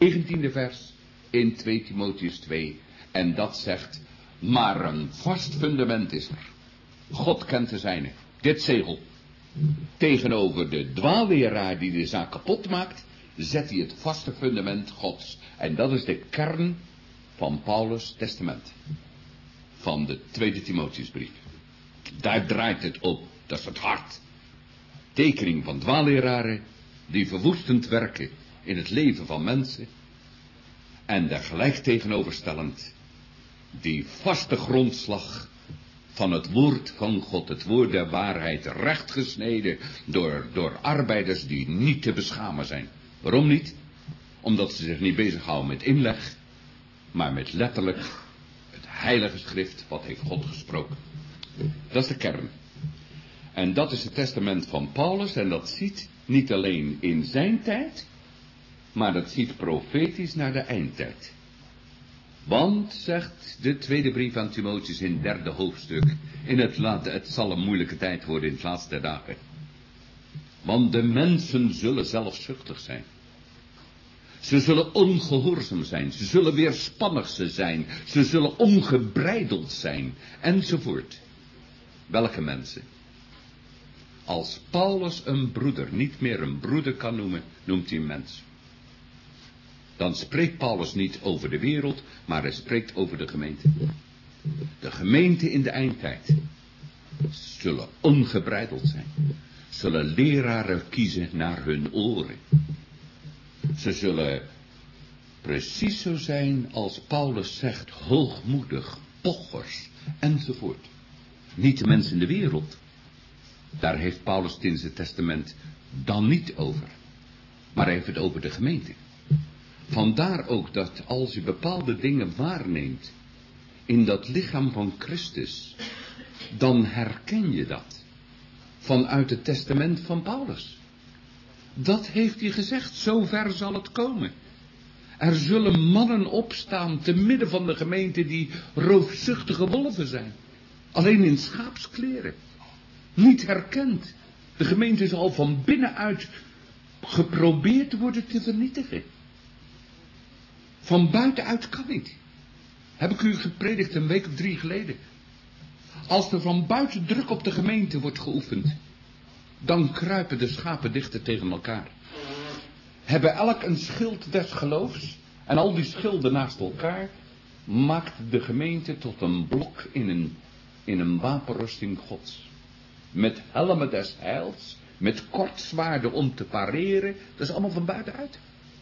19e vers in 2 Timotheus 2. En dat zegt, maar een vast fundament is er. God kent de zijne. Dit zegel. Tegenover de dwaalleraar die de zaak kapot maakt, zet hij het vaste fundament Gods. En dat is de kern van Paulus' testament. Van de 2 Timotheusbrief. Daar draait het op. Dat is het hart. Tekening van dwaalleraren die verwoestend werken in het leven van mensen. En daar gelijk tegenoverstellend die vaste grondslag van het woord van God, het woord der waarheid, rechtgesneden door arbeiders die niet te beschamen zijn. Waarom niet? Omdat ze zich niet bezighouden met inleg, maar met letterlijk het heilige schrift, wat heeft God gesproken. Dat is de kern. En dat is het testament van Paulus en dat ziet niet alleen in zijn tijd, maar dat ziet profetisch naar de eindtijd. Want, zegt de tweede brief aan Timotheus in het 3e hoofdstuk, het zal een moeilijke tijd worden in het laatste dagen. Want de mensen zullen zelfzuchtig zijn. Ze zullen ongehoorzaam zijn, ze zullen weerspannig zijn, ze zullen ongebreideld zijn, enzovoort. Welke mensen? Als Paulus een broeder niet meer een broeder kan noemen, noemt hij een mens. Dan spreekt Paulus niet over de wereld, maar hij spreekt over de gemeente. De gemeente in de eindtijd zullen ongebreideld zijn. Zullen leraren kiezen naar hun oren. Ze zullen precies zo zijn als Paulus zegt, hoogmoedig, pochers, enzovoort. Niet de mensen in de wereld. Daar heeft Paulus het in zijn testament dan niet over. Maar hij heeft het over de gemeente. Vandaar ook dat als je bepaalde dingen waarneemt in dat lichaam van Christus, dan herken je dat vanuit het testament van Paulus. Dat heeft hij gezegd, zover zal het komen. Er zullen mannen opstaan te midden van de gemeente die roofzuchtige wolven zijn. Alleen in schaapskleren. Niet herkend. De gemeente zal van binnenuit geprobeerd worden te vernietigen. Van buitenuit kan niet. Heb ik u gepredikt een week of 3 geleden. Als er van buiten druk op de gemeente wordt geoefend, dan kruipen de schapen dichter tegen elkaar. Hebben elk een schild des geloofs. En al die schilden naast elkaar maakt de gemeente tot een blok in een wapenrusting Gods. Met helmen des heils, met kortzwaarden om te pareren. Dat is allemaal van buitenuit.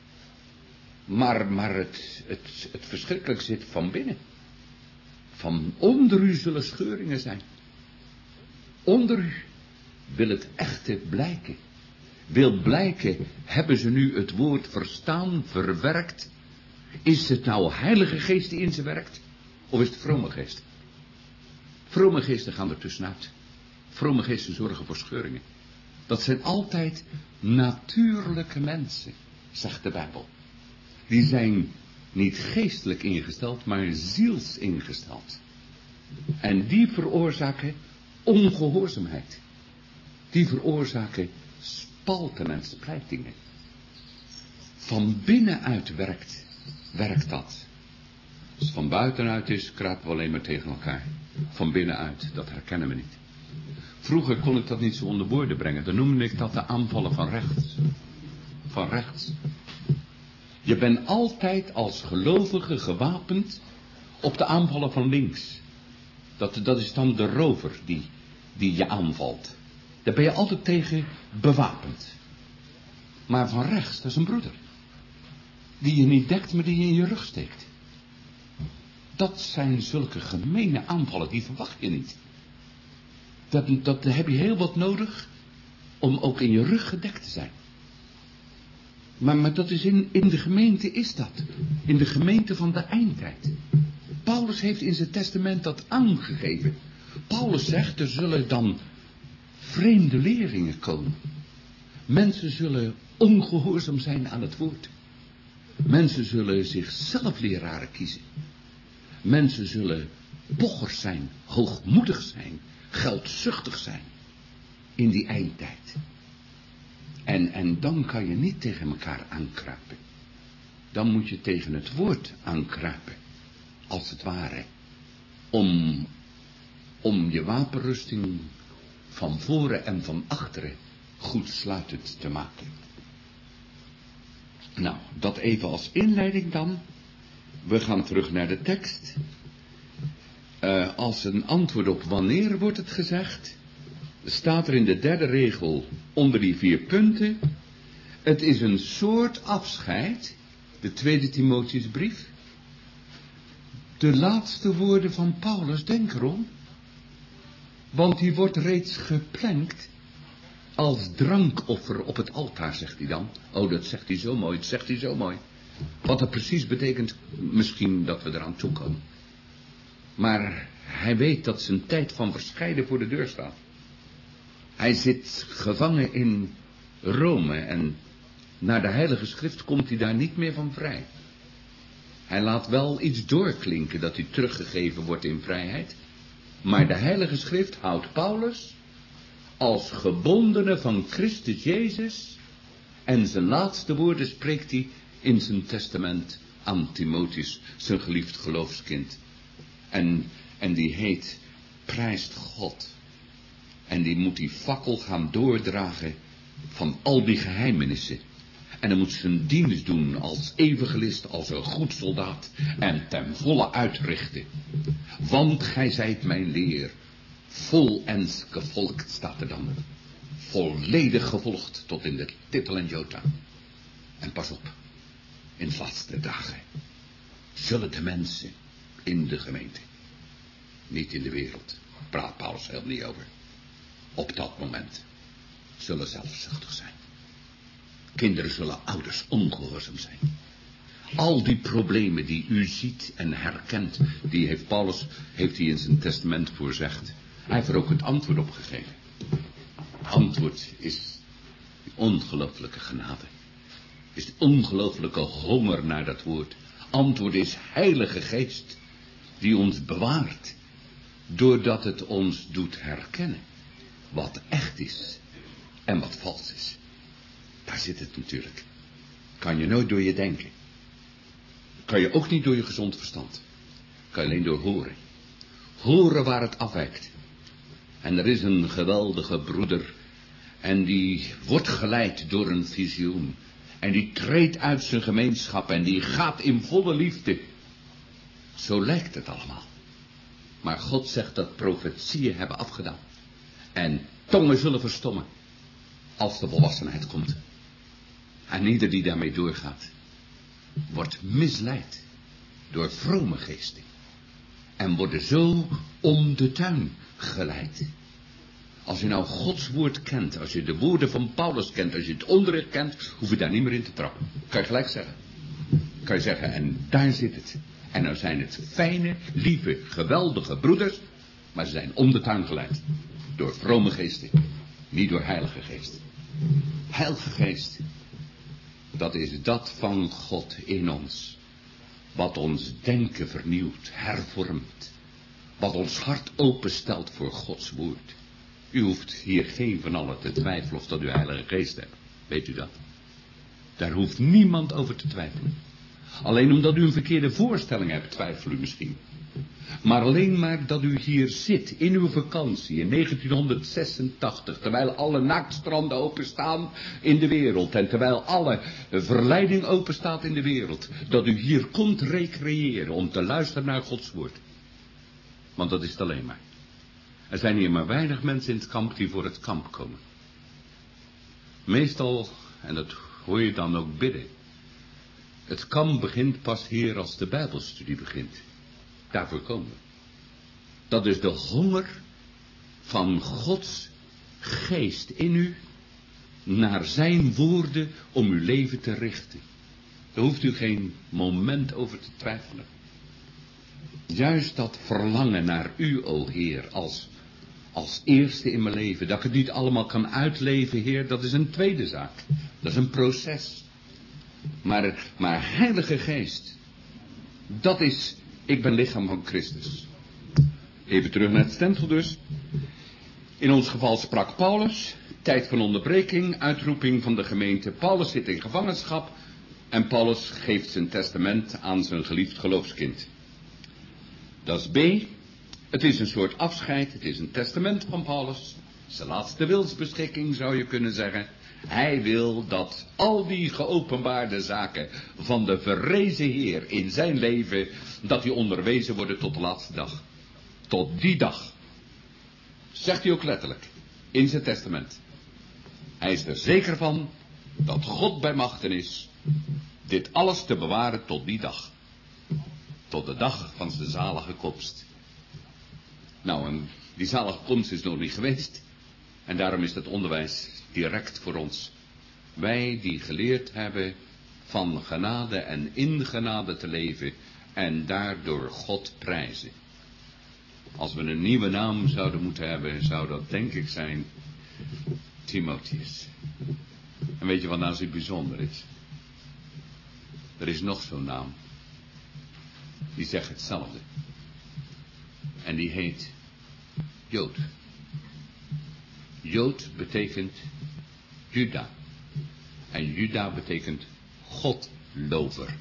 Maar het verschrikkelijk zit van binnen. Van onder u zullen scheuringen zijn. Onder u wil het echte blijken. Wil blijken, hebben ze nu het woord verstaan, verwerkt? Is het nou Heilige Geest die in ze werkt? Of is het vrome geest? Vrome geesten gaan er tussenuit. Vrome geesten zorgen voor scheuringen. Dat zijn altijd natuurlijke mensen, zegt de Bijbel. Die zijn niet geestelijk ingesteld, maar ziels ingesteld. En die veroorzaken ongehoorzaamheid. Die veroorzaken spalten en splijtingen. Van binnenuit werkt dat. Als het van buitenuit is, kruipen we alleen maar tegen elkaar. Van binnenuit, dat herkennen we niet. Vroeger kon ik dat niet zo onder woorden brengen. Dan noemde ik dat de aanvallen van rechts. Van rechts. Je bent altijd als gelovige gewapend op de aanvallen van links. Dat is dan de rover die je aanvalt. Daar ben je altijd tegen bewapend. Maar van rechts, dat is een broeder. Die je niet dekt, maar die je in je rug steekt. Dat zijn zulke gemene aanvallen, die verwacht je niet. Dat heb je heel wat nodig om ook in je rug gedekt te zijn. Maar dat is in de gemeente is dat. In de gemeente van de eindtijd. Paulus heeft in zijn testament dat aangegeven. Paulus zegt, er zullen dan vreemde leerlingen komen. Mensen zullen ongehoorzaam zijn aan het woord. Mensen zullen zichzelf leraren kiezen. Mensen zullen pochers zijn, hoogmoedig zijn, geldzuchtig zijn. In die eindtijd. En dan kan je niet tegen elkaar aankruipen. dan moet je tegen het woord aankruipen. Als het ware. Om je wapenrusting van voren en van achteren goed sluitend te maken. Nou, dat even als inleiding dan. We gaan terug naar de tekst. Als een antwoord op wanneer wordt het gezegd, staat er in de derde regel onder die 4 punten. Het is een soort afscheid, de tweede Timotheusbrief. De laatste woorden van Paulus, denk erom. Want die wordt reeds geplenkt als drankoffer op het altaar, zegt hij dan. Oh, dat zegt hij zo mooi, dat zegt hij zo mooi. Wat dat precies betekent, misschien dat we eraan toekomen. Maar hij weet dat zijn tijd van verscheiden voor de deur staat. Hij zit gevangen in Rome en naar de Heilige Schrift komt hij daar niet meer van vrij. Hij laat wel iets doorklinken dat hij teruggegeven wordt in vrijheid. Maar de Heilige Schrift houdt Paulus als gebondene van Christus Jezus. En zijn laatste woorden spreekt hij in zijn testament aan Timotheus, zijn geliefd geloofskind. En die heet, prijst God. En die moet die fakkel gaan doordragen van al die geheimenissen. En dan moet zijn dienst doen als evangelist, als een goed soldaat. En ten volle uitrichten. Want gij zijt mijn leer. Vollends gevolgd staat er dan. Volledig gevolgd tot in de titel en jota. En pas op. In de laatste dagen zullen de mensen in de gemeente, niet in de wereld, praat Paulus helemaal niet over, op dat moment zullen zelfzuchtig zijn. Kinderen zullen ouders ongehoorzaam zijn. Al die problemen die u ziet en herkent, die heeft Paulus in zijn testament voorzegd. Hij heeft er ook het antwoord op gegeven. Antwoord is ongelooflijke genade. Is ongelooflijke honger naar dat woord. Antwoord is Heilige Geest die ons bewaart. Doordat het ons doet herkennen wat echt is en wat vals is. Daar zit het natuurlijk. Kan je nooit door je denken. Kan je ook niet door je gezond verstand. Kan je alleen door horen. Horen waar het afwijkt. En er is een geweldige broeder. En die wordt geleid door een visioen. En die treedt uit zijn gemeenschap. En die gaat in volle liefde. Zo lijkt het allemaal. Maar God zegt dat profetieën hebben afgedaan. En tongen zullen verstommen. Als de volwassenheid komt. En ieder die daarmee doorgaat. Wordt misleid. Door vrome geesten. En worden zo om de tuin geleid. Als je nou Gods woord kent. Als je de woorden van Paulus kent. Als je het onderricht kent. Hoef je daar niet meer in te trappen. Kan je gelijk zeggen. Kan je zeggen. En daar zit het. En nou zijn het fijne, lieve, geweldige broeders. Maar ze zijn om de tuin geleid. Door vrome geesten. Niet door heilige geest. Heilige geest. Dat is dat van God in ons. Wat ons denken vernieuwt, hervormt. Wat ons hart openstelt voor Gods woord. U hoeft hier geen van allen te twijfelen of dat u heilige geest hebt. Weet u dat? Daar hoeft niemand over te twijfelen. Alleen omdat u een verkeerde voorstelling hebt, twijfelt u misschien. Maar alleen maar dat u hier zit, in uw vakantie, in 1986, terwijl alle naaktstranden openstaan in de wereld, en terwijl alle verleiding openstaat in de wereld, dat u hier komt recreëren om te luisteren naar Gods woord. Want dat is het alleen maar. Er zijn hier maar weinig mensen in het kamp die voor het kamp komen. Meestal, en dat hoor je dan ook bidden, het kamp begint pas hier als de Bijbelstudie begint. Daarvoor komen we. Dat is de honger van Gods geest in u naar zijn woorden om uw leven te richten. Daar hoeft u geen moment over te twijfelen. Juist dat verlangen naar u, o Heer, als eerste in mijn leven. Dat ik het niet allemaal kan uitleven, Heer, dat is een tweede zaak. Dat is een proces. Maar Heilige Geest, dat is, ik ben lichaam van Christus. Even terug naar het stempel dus. In ons geval sprak Paulus, tijd van onderbreking, uitroeping van de gemeente. Paulus zit in gevangenschap. En Paulus geeft zijn testament aan zijn geliefd geloofskind. Dat is B. Het is een soort afscheid. Het is een testament van Paulus. Zijn laatste wilsbeschikking zou je kunnen zeggen. Hij wil dat al die geopenbaarde zaken van de verrezen Heer in zijn leven, dat die onderwezen worden tot de laatste dag. Tot die dag. Zegt hij ook letterlijk. In zijn testament. Hij is er zeker van dat God bij machten is dit alles te bewaren tot die dag. Tot de dag van zijn zalige komst. Nou, en die zalige komst is nog niet geweest. En daarom is het onderwijs direct voor ons. Wij die geleerd hebben van genade en in genade te leven en daardoor God prijzen. Als we een nieuwe naam zouden moeten hebben, zou dat denk ik zijn Timotheus. En weet je wat nou zo bijzonder is? Er is nog zo'n naam. Die zegt hetzelfde. En die heet Jood. Jood betekent Juda. En Juda betekent Godlover.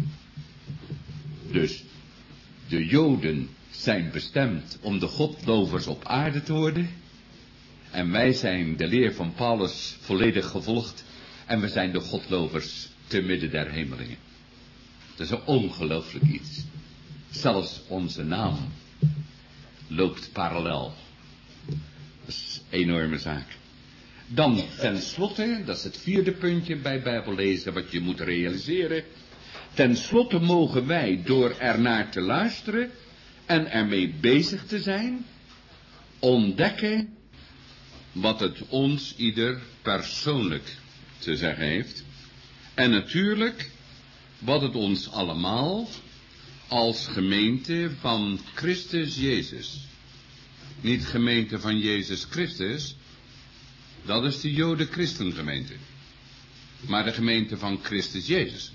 Dus de Joden zijn bestemd om de Godlovers op aarde te worden. En wij zijn de leer van Paulus volledig gevolgd. En we zijn de Godlovers te midden der hemelingen. Dat is een ongelooflijk iets. Zelfs onze naam loopt parallel. Dat is een enorme zaak. Dan tenslotte, dat is het vierde puntje bij Bijbellezen wat je moet realiseren. Tenslotte mogen wij door ernaar te luisteren en ermee bezig te zijn, ontdekken wat het ons ieder persoonlijk te zeggen heeft. En natuurlijk wat het ons allemaal als gemeente van Christus Jezus. Niet gemeente van Jezus Christus, dat is de Joden-Christengemeente. Maar de gemeente van Christus Jezus.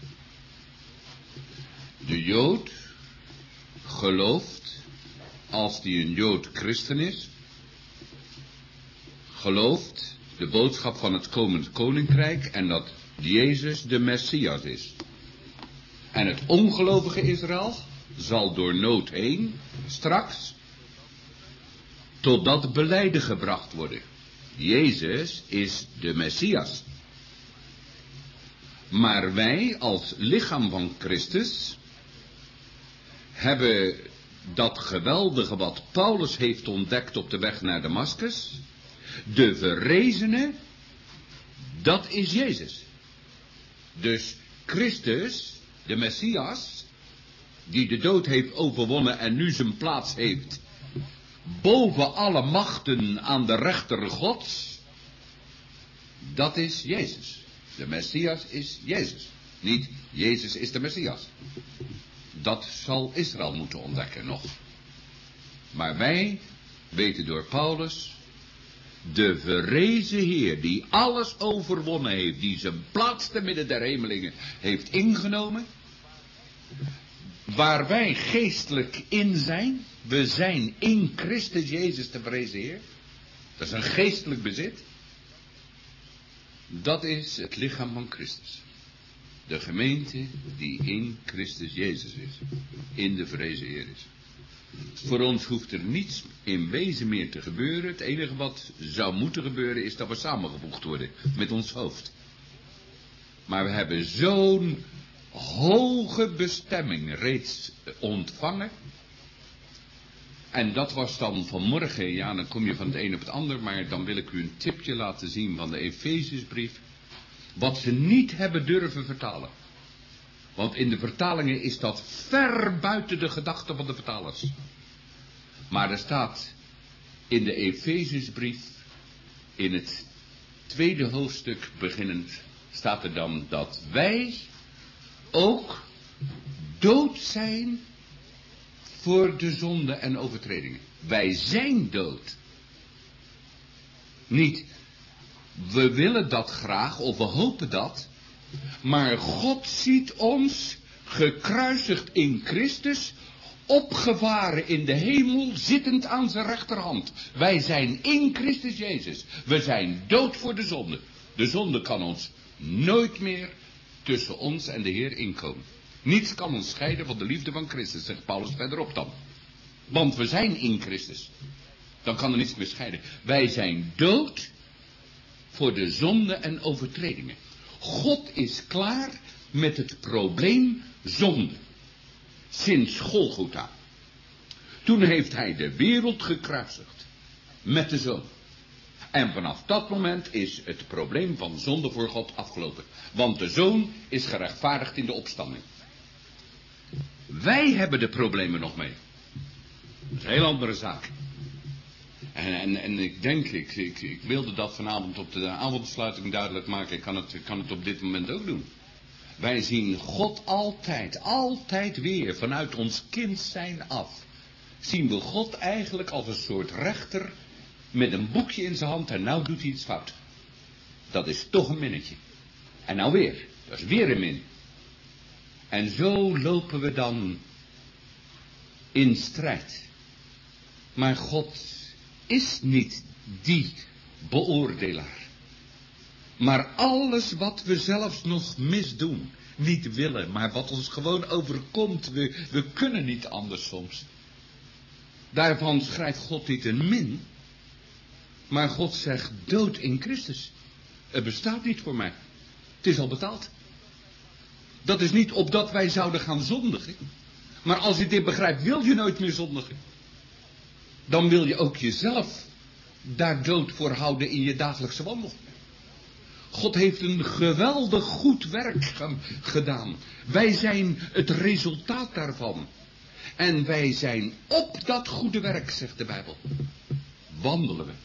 De Jood gelooft, als die een Jood-Christen is, gelooft de boodschap van het komend koninkrijk en dat Jezus de Messias is. En het ongelovige Israël zal door nood heen straks tot dat belijden gebracht worden. Jezus is de Messias. Maar wij als lichaam van Christus hebben dat geweldige wat Paulus heeft ontdekt op de weg naar Damaskus. De verrezene, dat is Jezus. Dus Christus, de Messias, die de dood heeft overwonnen en nu zijn plaats heeft boven alle machten aan de rechter Gods, dat is Jezus. De Messias is Jezus. Niet Jezus is de Messias. Dat zal Israël moeten ontdekken nog. Maar wij weten door Paulus, de verrezen Heer die alles overwonnen heeft, die zijn plaats te midden der hemelingen heeft ingenomen, waar wij geestelijk in zijn, we zijn in Christus Jezus de verrezen Heer, dat is een geestelijk bezit, dat is het lichaam van Christus. De gemeente die in Christus Jezus is, in de verrezen Heer is. Voor ons hoeft er niets in wezen meer te gebeuren. Het enige wat zou moeten gebeuren is dat we samengevoegd worden met ons hoofd. Maar we hebben zo'n hoge bestemming reeds ontvangen. En dat was dan vanmorgen, ja, dan kom je van het een op het ander, maar dan wil ik u een tipje laten zien van de Efezusbrief. Wat ze niet hebben durven vertalen. Want in de vertalingen is dat ver buiten de gedachten van de vertalers. Maar er staat in de Efezusbrief, in het 2e hoofdstuk beginnend, staat er dan dat wij ook dood zijn voor de zonde en overtredingen. Wij zijn dood. Niet, we willen dat graag of we hopen dat. Maar God ziet ons gekruisigd in Christus, opgevaren in de hemel, zittend aan zijn rechterhand. Wij zijn in Christus Jezus. We zijn dood voor de zonde. De zonde kan ons nooit meer tussen ons en de Heer inkomen. Niets kan ons scheiden van de liefde van Christus, zegt Paulus verderop dan. Want we zijn in Christus. Dan kan er niets meer scheiden. Wij zijn dood voor de zonde en overtredingen. God is klaar met het probleem zonde. Sinds Golgotha. Toen heeft hij de wereld gekruisigd. Met de zoon. En vanaf dat moment is het probleem van zonde voor God afgelopen. Want de zoon is gerechtvaardigd in de opstanding. Wij hebben de problemen nog mee. Dat is een heel andere zaak. En ik denk, ik wilde dat vanavond op de avondsluiting duidelijk maken. Ik kan het op dit moment ook doen. Wij zien God altijd weer vanuit ons kind zijn af. Zien we God eigenlijk als een soort rechter met een boekje in zijn hand en nou doet hij iets fout. Dat is toch een minnetje. En nou weer, dat is weer een min. En zo lopen we dan in strijd. Maar God is niet die beoordelaar. Maar alles wat we zelfs nog misdoen, niet willen, maar wat ons gewoon overkomt, we kunnen niet anders soms. Daarvan schrijft God niet een min, maar God zegt dood in Christus. Het bestaat niet voor mij. Het is al betaald. Dat is niet opdat wij zouden gaan zondigen. Maar als je dit begrijpt, wil je nooit meer zondigen. Dan wil je ook jezelf daar dood voor houden in je dagelijkse wandel. God heeft een geweldig goed werk gedaan. Wij zijn het resultaat daarvan. En wij zijn op dat goede werk, zegt de Bijbel. Wandelen we.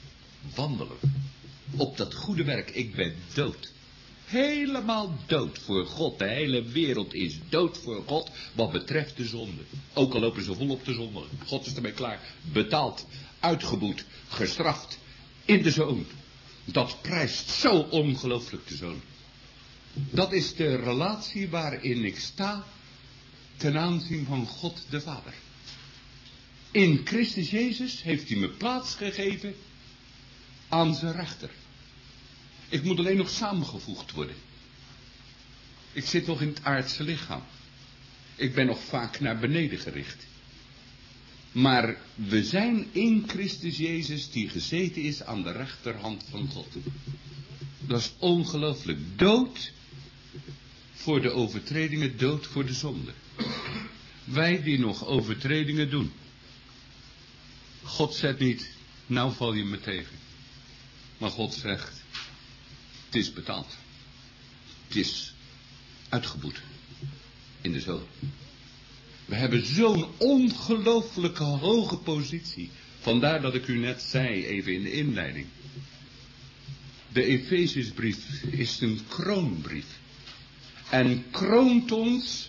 Op dat goede werk. Ik ben dood. Helemaal dood voor God. De hele wereld is dood voor God wat betreft de zonde. Ook al lopen ze volop te zondigen. God is ermee klaar. Betaald, uitgeboet, gestraft. In de zoon. Dat prijst zo ongelooflijk de zoon. Dat is de relatie waarin ik sta ten aanzien van God de Vader. In Christus Jezus heeft hij me plaats gegeven aan zijn rechter. Ik moet alleen nog samengevoegd worden. Ik zit nog in het aardse lichaam. Ik ben nog vaak naar beneden gericht. Maar we zijn in Christus Jezus die gezeten is aan de rechterhand van God. Dat is ongelooflijk. Dood voor de overtredingen, dood voor de zonde. Wij die nog overtredingen doen. God zegt niet, nou val je me tegen. Maar God zegt, het is betaald. Het is uitgeboet in de zoon. We hebben zo'n ongelooflijke hoge positie. Vandaar dat ik u net zei, even in de inleiding. De Efezusbrief is een kroonbrief. En kroont ons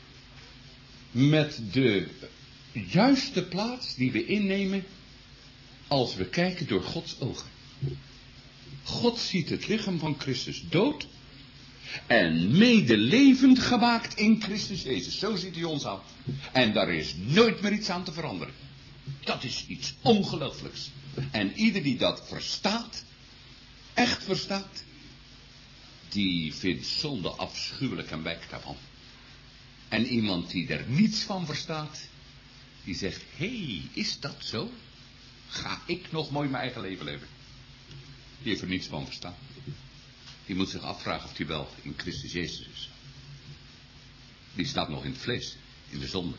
met de juiste plaats die we innemen als we kijken door Gods ogen. God ziet het lichaam van Christus dood en medelevend gemaakt in Christus Jezus. Zo ziet hij ons aan. En daar is nooit meer iets aan te veranderen. Dat is iets ongelooflijks. En ieder die dat verstaat, echt verstaat, die vindt zonde afschuwelijk en wijkt daarvan. En iemand die er niets van verstaat, die zegt, hé, is dat zo? Ga ik nog mooi mijn eigen leven leven? Die heeft er niets van verstaan. Die moet zich afvragen of hij wel in Christus Jezus is. Die staat nog in het vlees, in de zonde.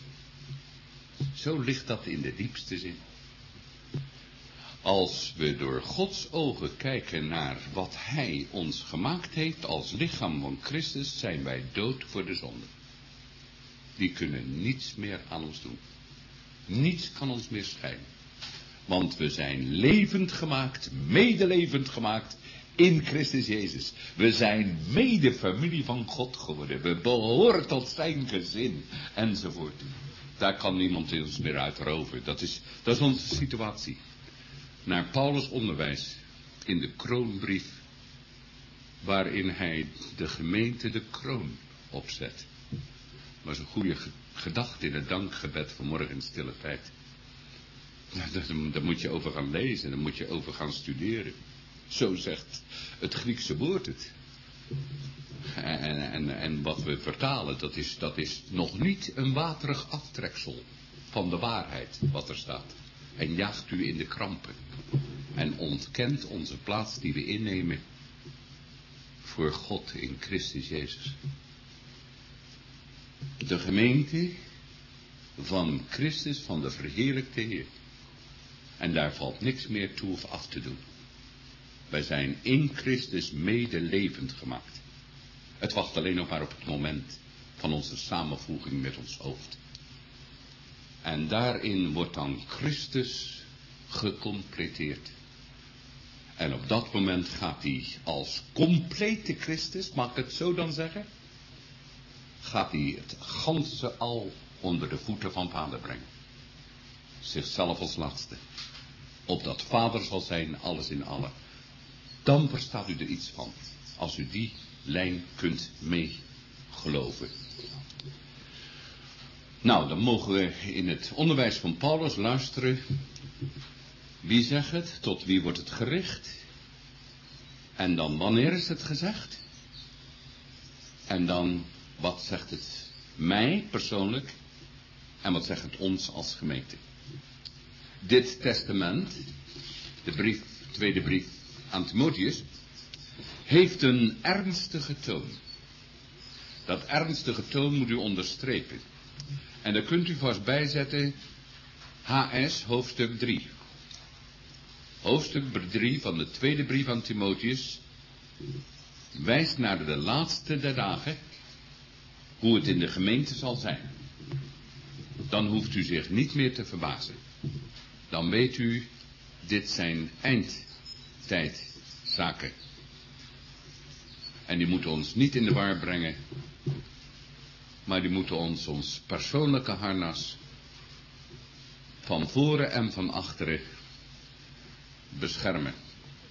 Zo ligt dat in de diepste zin. Als we door Gods ogen kijken naar wat hij ons gemaakt heeft als lichaam van Christus, zijn wij dood voor de zonde. Die kunnen niets meer aan ons doen. Niets kan ons meer scheiden. Want we zijn levend gemaakt, medelevend gemaakt in Christus Jezus. We zijn medefamilie van God geworden. We behoren tot zijn gezin enzovoort. Daar kan niemand ons meer uit roven. Dat is onze situatie. Naar Paulus' onderwijs in de kroonbrief, waarin hij de gemeente de kroon opzet. Dat was een goede gedachte in het dankgebed vanmorgen in stille tijd. Daar moet je over gaan lezen, daar moet je over gaan studeren. Zo zegt het Griekse woord het. En wat we vertalen, dat is nog niet een waterig aftreksel van de waarheid wat er staat. En jaagt u in de krampen. En ontkent onze plaats die we innemen voor God in Christus Jezus. De gemeente van Christus, van de verheerlijkte Heer. En daar valt niks meer toe of af te doen. Wij zijn in Christus medelevend gemaakt. Het wacht alleen nog maar op het moment van onze samenvoeging met ons hoofd. En daarin wordt dan Christus gecompleteerd. En op dat moment gaat hij als complete Christus, mag ik het zo dan zeggen, gaat hij het ganse al onder de voeten van Vader brengen. Zichzelf als laatste. Opdat Vader zal zijn, alles in allen. Dan verstaat u er iets van. Als u die lijn kunt meegeloven. Nou, dan mogen we in het onderwijs van Paulus luisteren. Wie zegt het? Tot wie wordt het gericht? En dan wanneer is het gezegd? En dan wat zegt het mij persoonlijk? En wat zegt het ons als gemeente? Dit testament, de tweede brief aan Timotheus, heeft een ernstige toon. Dat ernstige toon moet u onderstrepen. En daar kunt u vast bijzetten HS hoofdstuk 3. Hoofdstuk 3 van de tweede brief aan Timotheus wijst naar de laatste der dagen, hoe het in de gemeente zal zijn. Dan hoeft u zich niet meer te verbazen. Dan weet u, dit zijn eindtijdzaken. En die moeten ons niet in de war brengen, maar die moeten ons persoonlijke harnas van voren en van achteren beschermen.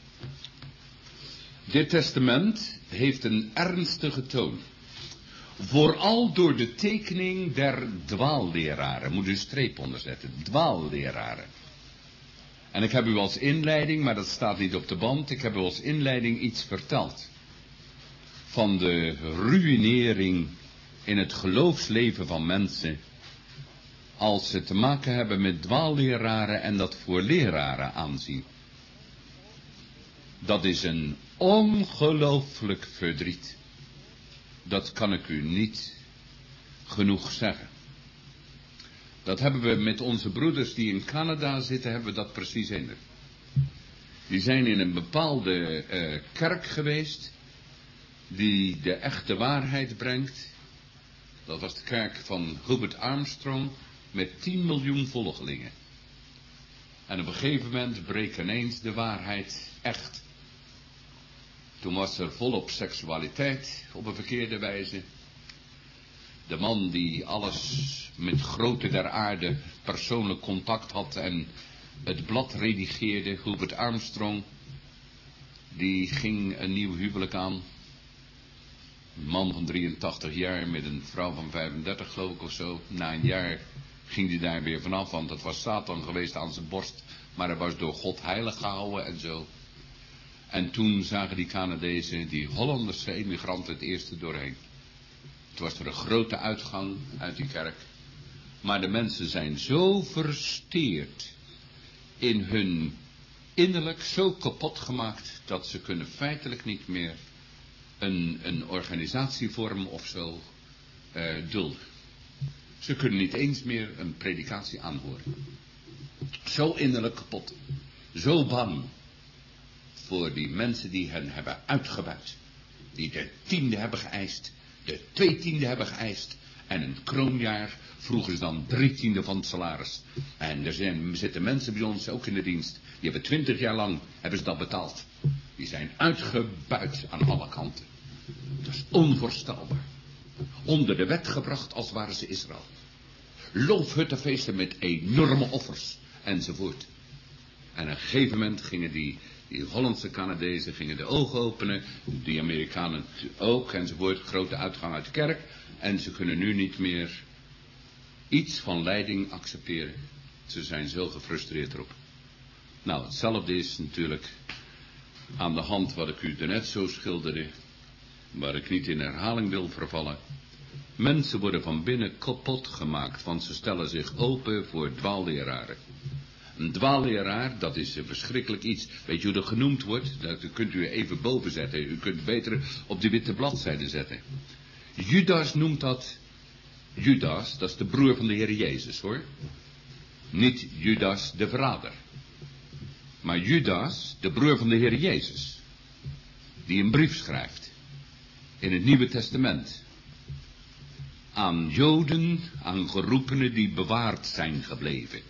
Dit testament heeft een ernstige toon. Vooral door de tekening der dwaalleraren. Moet u een streep onderzetten. Dwaalleraren. En ik heb u als inleiding, maar dat staat niet op de band. Ik heb u als inleiding iets verteld. Van de ruïnering in het geloofsleven van mensen. Als ze te maken hebben met dwaalleraren en dat voor leraren aanzien. Dat is een ongelooflijk verdriet. Dat kan ik u niet genoeg zeggen. Dat hebben we met onze broeders die in Canada zitten, hebben we dat precies in. Die zijn in een bepaalde kerk geweest, die de echte waarheid brengt. Dat was de kerk van Hubert Armstrong met 10 miljoen volgelingen. En op een gegeven moment breekt ineens de waarheid echt. Toen was er volop seksualiteit op een verkeerde wijze. De man die alles met grootte der aarde persoonlijk contact had en het blad redigeerde, Hubert Armstrong, die ging een nieuw huwelijk aan. Een man van 83 jaar met een vrouw van 35 geloof ik of zo. Na een jaar ging hij daar weer vanaf, want dat was Satan geweest aan zijn borst. Maar hij was door God heilig gehouden en zo. En toen zagen die Canadezen, die Hollandse emigranten het eerste doorheen. Het was er een grote uitgang uit die kerk. Maar de mensen zijn zo versteerd in hun innerlijk, zo kapot gemaakt, dat ze kunnen feitelijk niet meer een organisatievorm of zo dulden. Ze kunnen niet eens meer een predikatie aanhoren. Zo innerlijk kapot. Zo bang voor die mensen die hen hebben uitgebuit. Die de 10e hebben geëist, de 2/10 hebben geëist. En een kroonjaar vroegen ze dan 3/10 van het salaris. En er zitten mensen bij ons ook in de dienst. Die hebben 20 jaar lang hebben ze dat betaald. Die zijn uitgebuit aan alle kanten. Dat is onvoorstelbaar. Onder de wet gebracht als waren ze Israël. Loofhuttenfeesten met enorme offers. Enzovoort. En op een gegeven moment gingen die Hollandse Canadezen gingen de ogen openen. Die Amerikanen ook enzovoort. Grote uitgang uit de kerk. En ze kunnen nu niet meer iets van leiding accepteren. Ze zijn zo gefrustreerd erop. Nou, hetzelfde is natuurlijk aan de hand wat ik u daarnet zo schilderde. waar ik niet in herhaling wil vervallen. Mensen worden van binnen kapot gemaakt, want ze stellen zich open voor dwaalleraren. Een dwaalleraar, dat is verschrikkelijk iets. Weet je hoe dat genoemd wordt? Dat kunt u even boven zetten. U kunt het beter op de witte bladzijde zetten. Judas noemt dat... Judas, dat is de broer van de Heer Jezus, hoor. Niet Judas de verrader. Maar Judas, de broer van de Heer Jezus. Die een brief schrijft. In het Nieuwe Testament. Aan Joden, aan geroepenen die bewaard zijn gebleven.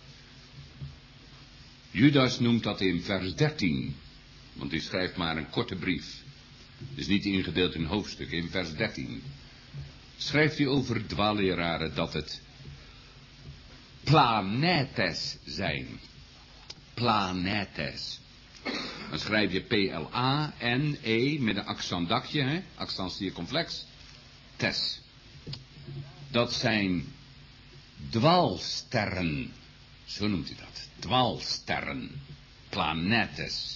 Judas noemt dat in vers 13. Want hij schrijft maar een korte brief. Dus niet ingedeeld in hoofdstukken. In vers 13 schrijft hij over dwaalleraren dat het planetes zijn. Planetes. Dan schrijf je P-L-A-N-E met een accentdakje, hè? Accent circonflex. Tes. Dat zijn dwaalsterren. Zo noemt hij dat. Dwaalsterren. Planetes.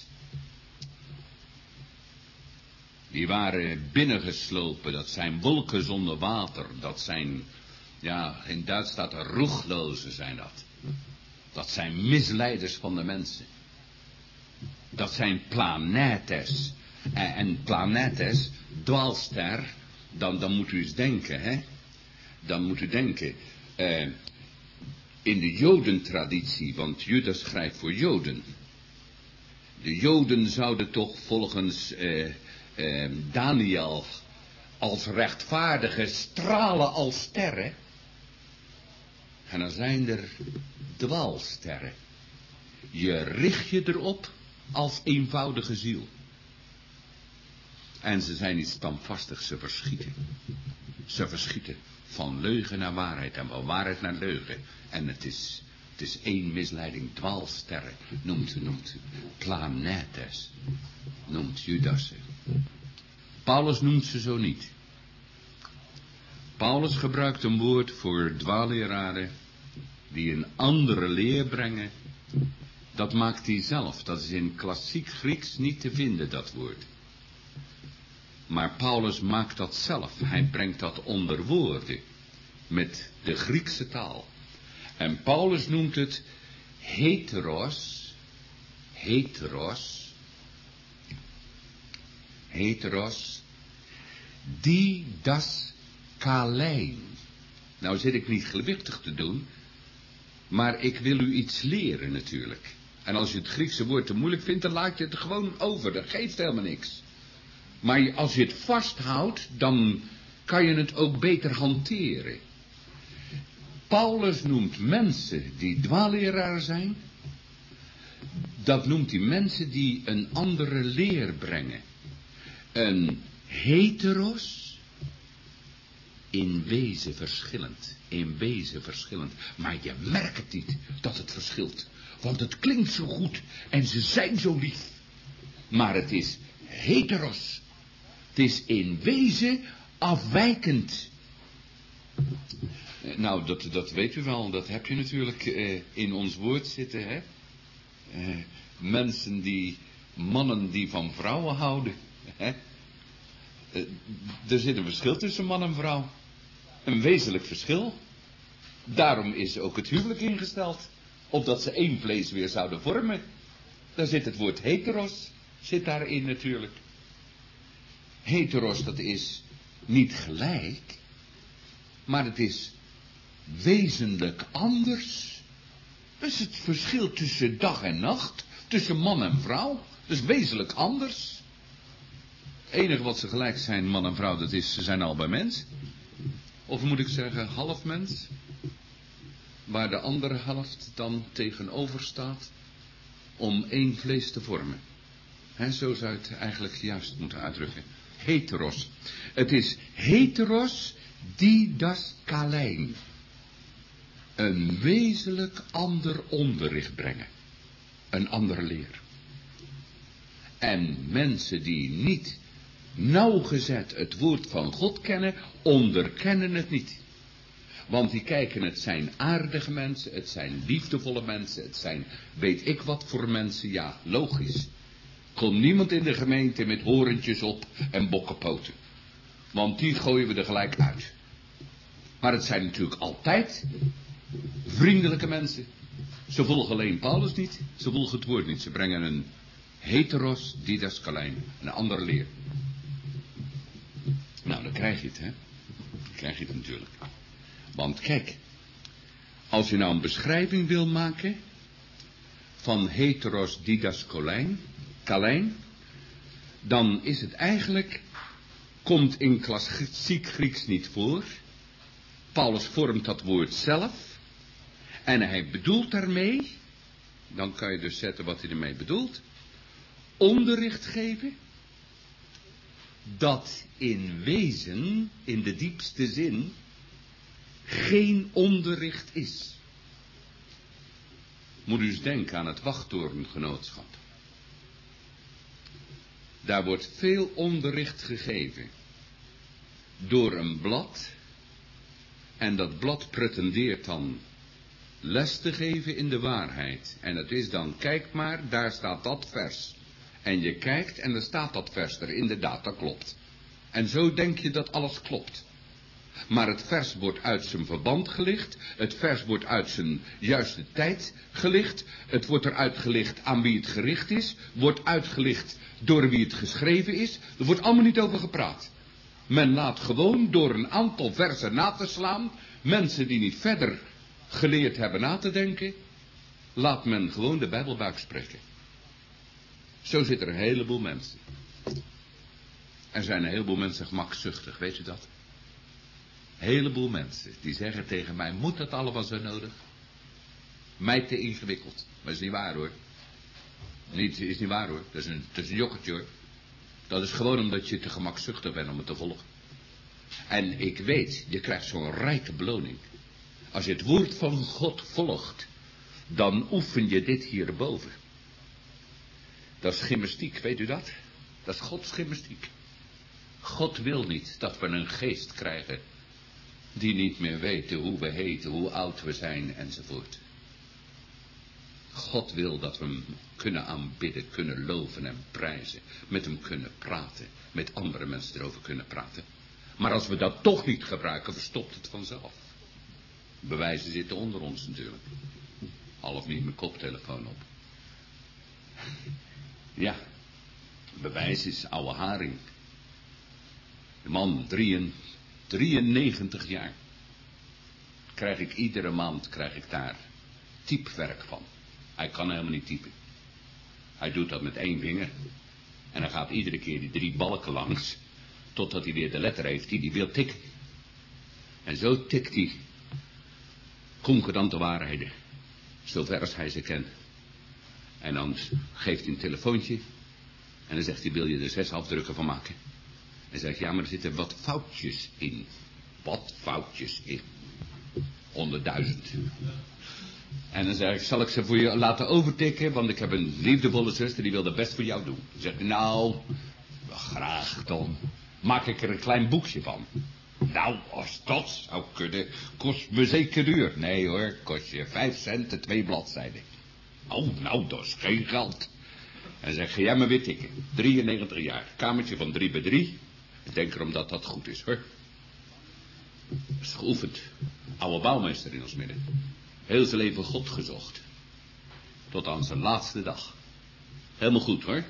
Die waren binnengeslopen. Dat zijn wolken zonder water. Dat zijn, ja, in Duits staat er roeglozen zijn dat. Dat zijn misleiders van de mensen. Dat zijn planetes. En planetes, dwaalster, dan moet u eens denken, hè. Dan moet u denken, in de Jodentraditie, want Judas schrijft voor Joden. De Joden zouden toch volgens Daniel als rechtvaardige stralen als sterren. En dan zijn er dwaalsterren. Je richt je erop als eenvoudige ziel. En ze zijn niet standvastig, ze verschieten. Ze verschieten van leugen naar waarheid en van waarheid naar leugen. En het is één misleiding, dwaalsterren, noemt planetes, noemt Judas. Paulus noemt ze zo niet. Paulus gebruikt een woord voor dwaalleraren die een andere leer brengen. Dat maakt hij zelf, dat is in klassiek Grieks niet te vinden, dat woord. Maar Paulus maakt dat zelf, hij brengt dat onder woorden, met de Griekse taal. En Paulus noemt het heteros, didaskalein. Nou zit ik niet gewichtig te doen, maar ik wil u iets leren natuurlijk. En als je het Griekse woord te moeilijk vindt, dan laat je het er gewoon over, dat geeft helemaal niks. Maar als je het vasthoudt, dan kan je het ook beter hanteren. Paulus noemt mensen die dwaalleraar zijn. Dat noemt hij mensen die een andere leer brengen. Een heteros, in wezen verschillend. In wezen verschillend. Maar je merkt het niet dat het verschilt. Want het klinkt zo goed en ze zijn zo lief. Maar het is heteros. Het is in wezen afwijkend. Nou, dat weet u wel. Dat heb je natuurlijk in ons woord zitten, hè. Mannen die van vrouwen houden. Hè? Er zit een verschil tussen man en vrouw. Een wezenlijk verschil. Daarom is ook het huwelijk ingesteld. Opdat ze één vlees weer zouden vormen. Daar zit het woord heteros. Zit daarin natuurlijk. Heteros, dat is niet gelijk. Maar het is wezenlijk anders. Dat is het verschil tussen dag en nacht. Tussen man en vrouw. Dat is wezenlijk anders. Het enige wat ze gelijk zijn, man en vrouw, dat is, ze zijn al bij mens. Of moet ik zeggen, half mens. Waar de andere helft dan tegenover staat. Om één vlees te vormen. Zo zou je het eigenlijk juist moeten uitdrukken. Heteros. Het is heteros didaskalein. Een wezenlijk ander onderricht brengen. Een andere leer. En mensen die niet nauwgezet het woord van God kennen, onderkennen het niet. Want die kijken, het zijn aardige mensen, het zijn liefdevolle mensen, het zijn weet ik wat voor mensen, ja, logisch. Komt niemand in de gemeente met horentjes op en bokkenpoten. Want die gooien we er gelijk uit. Maar het zijn natuurlijk altijd vriendelijke mensen. Ze volgen alleen Paulus niet, ze volgen het woord niet. Ze brengen een heteros didaskalijn, een andere leer. Nou, dan krijg je het, hè. Dan krijg je het natuurlijk. Want kijk, als je nou een beschrijving wil maken van heteros didaskalijn, dan is het eigenlijk, komt in klassiek Grieks niet voor. Paulus vormt dat woord zelf. En hij bedoelt daarmee, dan kan je dus zetten wat hij ermee bedoelt, onderricht geven, dat in wezen, in de diepste zin, geen onderricht is. Moet u eens denken aan het Wachttorengenootschap. Daar wordt veel onderricht gegeven door een blad, en dat blad pretendeert dan les te geven in de waarheid. En het is dan, kijk maar, daar staat dat vers. En je kijkt en er staat dat vers er, inderdaad, dat klopt. En zo denk je dat alles klopt. Maar het vers wordt uit zijn verband gelicht, het vers wordt uit zijn juiste tijd gelicht, het wordt eruit gelicht aan wie het gericht is, wordt uitgelicht door wie het geschreven is, er wordt allemaal niet over gepraat. Men laat gewoon door een aantal versen na te slaan, mensen die niet verder geleerd hebben na te denken, laat men gewoon de Bijbelbuik spreken. Zo zitten er een heleboel mensen. Er zijn een heleboel mensen gemakzuchtig, weet u dat? Een heleboel mensen die zeggen tegen mij, moet dat allemaal zo nodig? Mij te ingewikkeld. Maar dat is niet waar hoor. Is niet waar hoor. Dat is een jokkertje hoor. Dat is gewoon omdat je te gemakzuchtig bent om het te volgen. En ik weet, je krijgt zo'n rijke beloning. Als je het woord van God volgt, dan oefen je dit hierboven. Dat is gymnastiek, weet u dat? Dat is Gods gymnastiek. God wil niet dat we een geest krijgen die niet meer weten hoe we heten, hoe oud we zijn enzovoort. God wil dat we hem kunnen aanbidden, kunnen loven en prijzen, met hem kunnen praten, met andere mensen erover kunnen praten. Maar als we dat toch niet gebruiken, verstopt het vanzelf. Bewijzen zitten onder ons natuurlijk. Half niet mijn koptelefoon op. Ja, bewijs is oude haring. De man, 93 jaar. Iedere maand krijg ik daar typwerk van. Hij kan helemaal niet typen. Hij doet dat met 1 vinger. En hij gaat iedere keer die 3 balken langs. Totdat hij weer de letter heeft die hij wil tikken. En zo tikt hij concordante waarheden. Zover als hij ze kent. En dan geeft hij een telefoontje. En dan zegt hij, wil je er 6 afdrukken van maken? En zegt, ja, maar er zitten wat foutjes in. Wat foutjes in? 100.000. En dan zeg ik, zal ik ze voor je laten overtikken? Want ik heb een liefdevolle zuster, die wil dat best voor jou doen. Dan zegt hij, nou, graag dan. Maak ik er een klein boekje van. Nou, als dat zou kunnen, kost me zeker duur. Nee hoor, kost je 5 cent de 2 bladzijden. Oh, nou, dat is geen geld. En dan zeg, ga jij maar weer tikken. 93 jaar, kamertje van 3 bij 3. Ik denk erom dat dat goed is hoor. Is geoefend. Oude bouwmeester in ons midden. Heel zijn leven God gezocht. Tot aan zijn laatste dag. Helemaal goed hoor.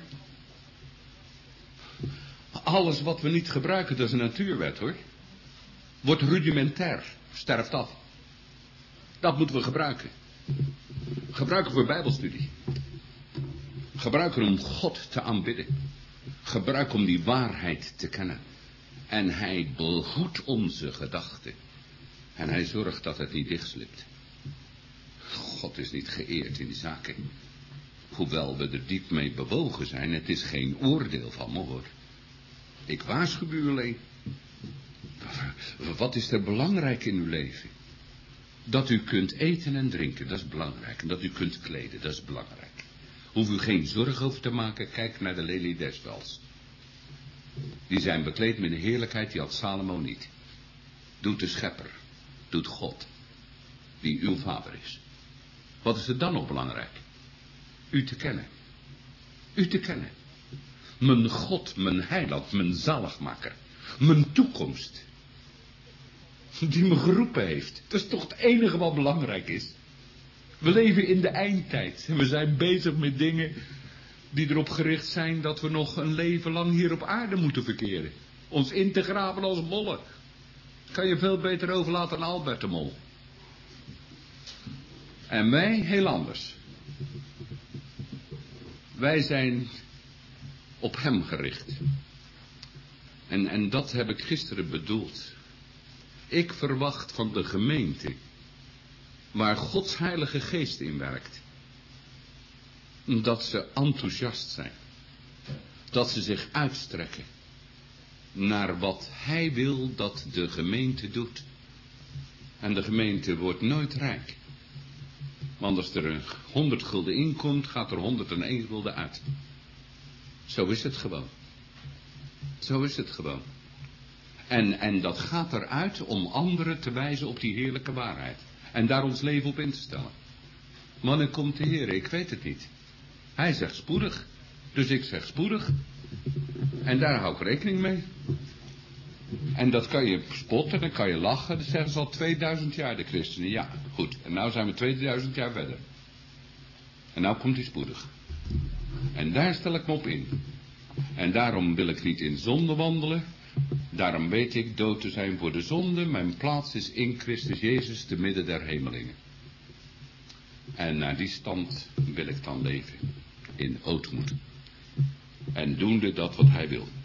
Alles wat we niet gebruiken, dat is een natuurwet hoor. Wordt rudimentair. Sterft af. Dat moeten we gebruiken. Gebruiken voor bijbelstudie. Gebruiken om God te aanbidden. Gebruiken om die waarheid te kennen. En hij behoedt onze gedachten. En hij zorgt dat het niet dichtslipt. God is niet geëerd in die zaken. Hoewel we er diep mee bewogen zijn, het is geen oordeel van me hoor. Ik waarschuw u alleen. Wat is er belangrijk in uw leven? Dat u kunt eten en drinken, dat is belangrijk. En dat u kunt kleden, dat is belangrijk. Hoef u geen zorgen over te maken, kijk naar de lelie des velds. Die zijn bekleed met de heerlijkheid, die had Salomo niet. Doet de schepper, doet God, die uw vader is. Wat is er dan nog belangrijk? U te kennen. U te kennen. Mijn God, mijn heiland, mijn zaligmaker. Mijn toekomst. Die me geroepen heeft. Dat is toch het enige wat belangrijk is. We leven in de eindtijd. En we zijn bezig met dingen die erop gericht zijn dat we nog een leven lang hier op aarde moeten verkeren. Ons in te graven als mollen. Kan je veel beter overlaten aan Albert de Mol. En wij heel anders. Wij zijn op hem gericht. En dat heb ik gisteren bedoeld. Ik verwacht van de gemeente, waar Gods Heilige Geest in werkt, dat ze enthousiast zijn. Dat ze zich uitstrekken naar wat hij wil dat de gemeente doet. En de gemeente wordt nooit rijk. Want als er 100 gulden inkomt, gaat er 101 gulden uit. Zo is het gewoon. Zo is het gewoon. En dat gaat eruit om anderen te wijzen op die heerlijke waarheid. En daar ons leven op in te stellen. Wanneer komt de Heer? Ik weet het niet. Hij zegt spoedig. Dus ik zeg spoedig. En daar hou ik rekening mee. En dat kan je spotten, dan kan je lachen. Dat zeggen ze al 2000 jaar, de christenen. Ja, goed. En nou zijn we 2000 jaar verder. En nou komt hij spoedig. En daar stel ik me op in. En daarom wil ik niet in zonde wandelen. Daarom weet ik dood te zijn voor de zonde. Mijn plaats is in Christus Jezus te midden der hemelingen. En naar die stand wil ik dan leven. In ootmoed. En doende dat wat hij wil.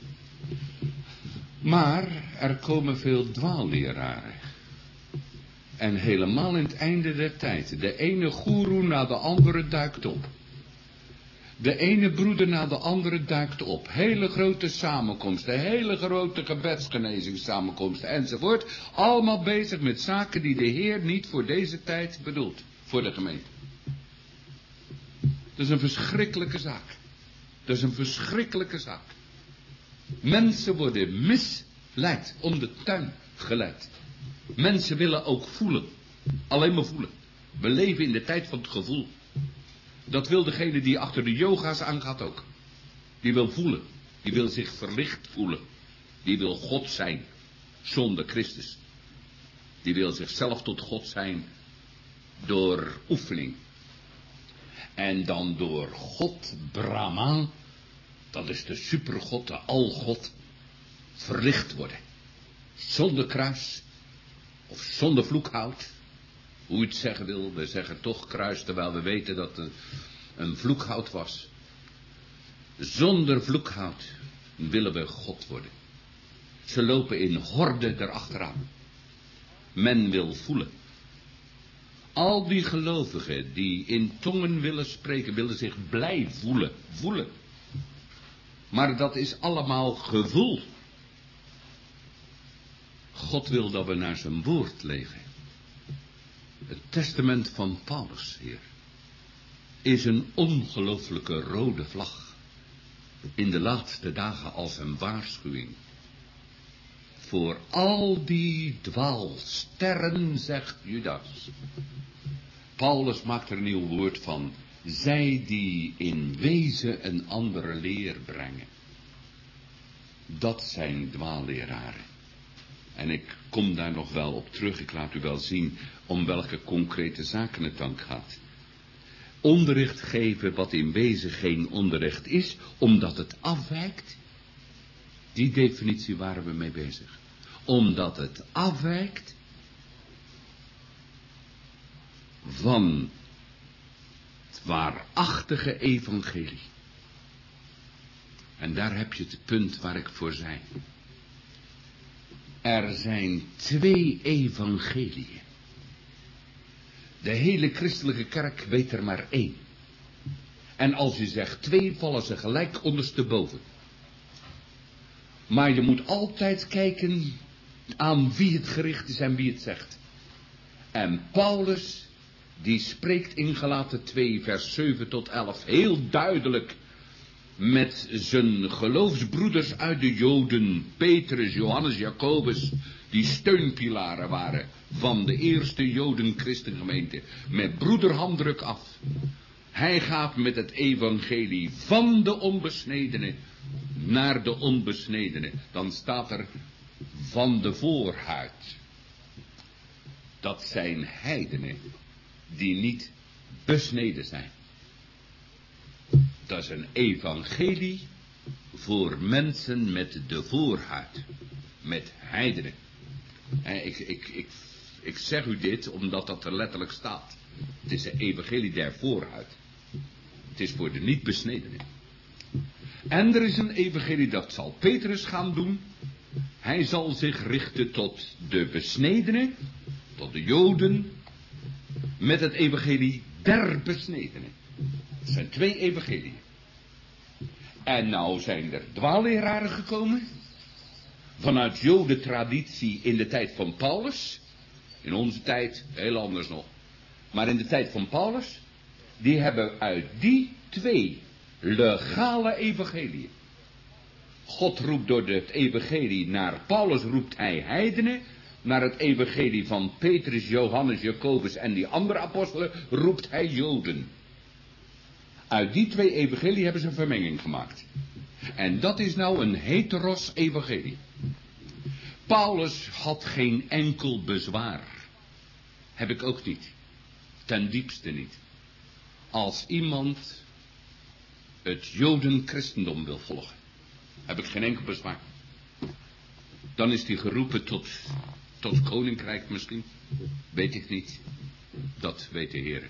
Maar er komen veel dwaalleraren. En helemaal in het einde der tijd. De ene goeroe na de andere duikt op. De ene broeder na de andere duikt op. Hele grote samenkomsten, hele grote gebedsgenezingssamenkomsten enzovoort. Allemaal bezig met zaken die de Heer niet voor deze tijd bedoelt. Voor de gemeente. Dat is een verschrikkelijke zaak. Dat is een verschrikkelijke zaak. Mensen worden misleid, om de tuin geleid. Mensen willen ook voelen. Alleen maar voelen. We leven in de tijd van het gevoel. Dat wil degene die achter de yoga's aangaat ook. Die wil voelen. Die wil zich verlicht voelen. Die wil God zijn. Zonder Christus. Die wil zichzelf tot God zijn. Door oefening. En dan door God, Brahman. Dat is de supergod, de algod. Verlicht worden. Zonder kruis. Of zonder vloekhout. Hoe je het zeggen wil. We zeggen toch kruis terwijl we weten dat het een vloekhout was. Zonder vloekhout willen we God worden. Ze lopen in horde erachteraan. Men wil voelen. Al die gelovigen die in tongen willen spreken, willen zich blij voelen. Voelen. Maar dat is allemaal gevoel. God wil dat we naar zijn woord leven. Het testament van Paulus, Heer, is een ongelooflijke rode vlag. In de laatste dagen als een waarschuwing. Voor al die dwaalsterren, zegt Judas. Paulus maakt er een nieuw woord van. Zij die in wezen een andere leer brengen. Dat zijn dwaalleraren. En ik kom daar nog wel op terug. Ik laat u wel zien om welke concrete zaken het dan gaat. Onderricht geven wat in wezen geen onderricht is, omdat het afwijkt. Die definitie waren we mee bezig. Omdat het afwijkt van het waarachtige evangelie. En daar heb je het punt waar ik voor zei. Er zijn 2 evangeliën. De hele christelijke kerk weet er maar 1. En als je zegt 2, vallen ze gelijk ondersteboven. Maar je moet altijd kijken aan wie het gericht is en wie het zegt. En Paulus, die spreekt in Galaten 2 vers 7 tot 11 heel duidelijk met zijn geloofsbroeders uit de Joden, Petrus, Johannes, Jacobus, die steunpilaren waren van de eerste Joden-christengemeente, met broederhanddruk af. Hij gaat met het evangelie van de onbesnedenen naar de onbesnedenen. Dan staat er van de voorhuid. Dat zijn heidenen die niet besneden zijn. Dat is een evangelie voor mensen met de voorhuid. Met heidenen. Ik zeg u dit omdat dat er letterlijk staat. Het is een evangelie der voorhuid. Het is voor de niet besnedenen. En er is een evangelie, dat zal Petrus gaan doen. Hij zal zich richten tot de besnedenen, tot de Joden, met het evangelie der besnedenen. Het zijn twee evangeliën. En nou zijn er dwaalleraren gekomen, vanuit Jodentraditie in de tijd van Paulus. In onze tijd heel anders nog. Maar in de tijd van Paulus, die hebben uit die twee legale evangeliën. God roept door het evangelie naar Paulus, roept hij heidenen. Naar het evangelie van Petrus, Johannes, Jacobus en die andere apostelen roept hij Joden. Uit die twee evangelie hebben ze een vermenging gemaakt. En dat is nou een heteros evangelie. Paulus had geen enkel bezwaar. Heb ik ook niet. Ten diepste niet. Als iemand het Joden-christendom wil volgen, heb ik geen enkel bezwaar. Dan is hij geroepen tot koninkrijk misschien. Weet ik niet. Dat weet de Heer.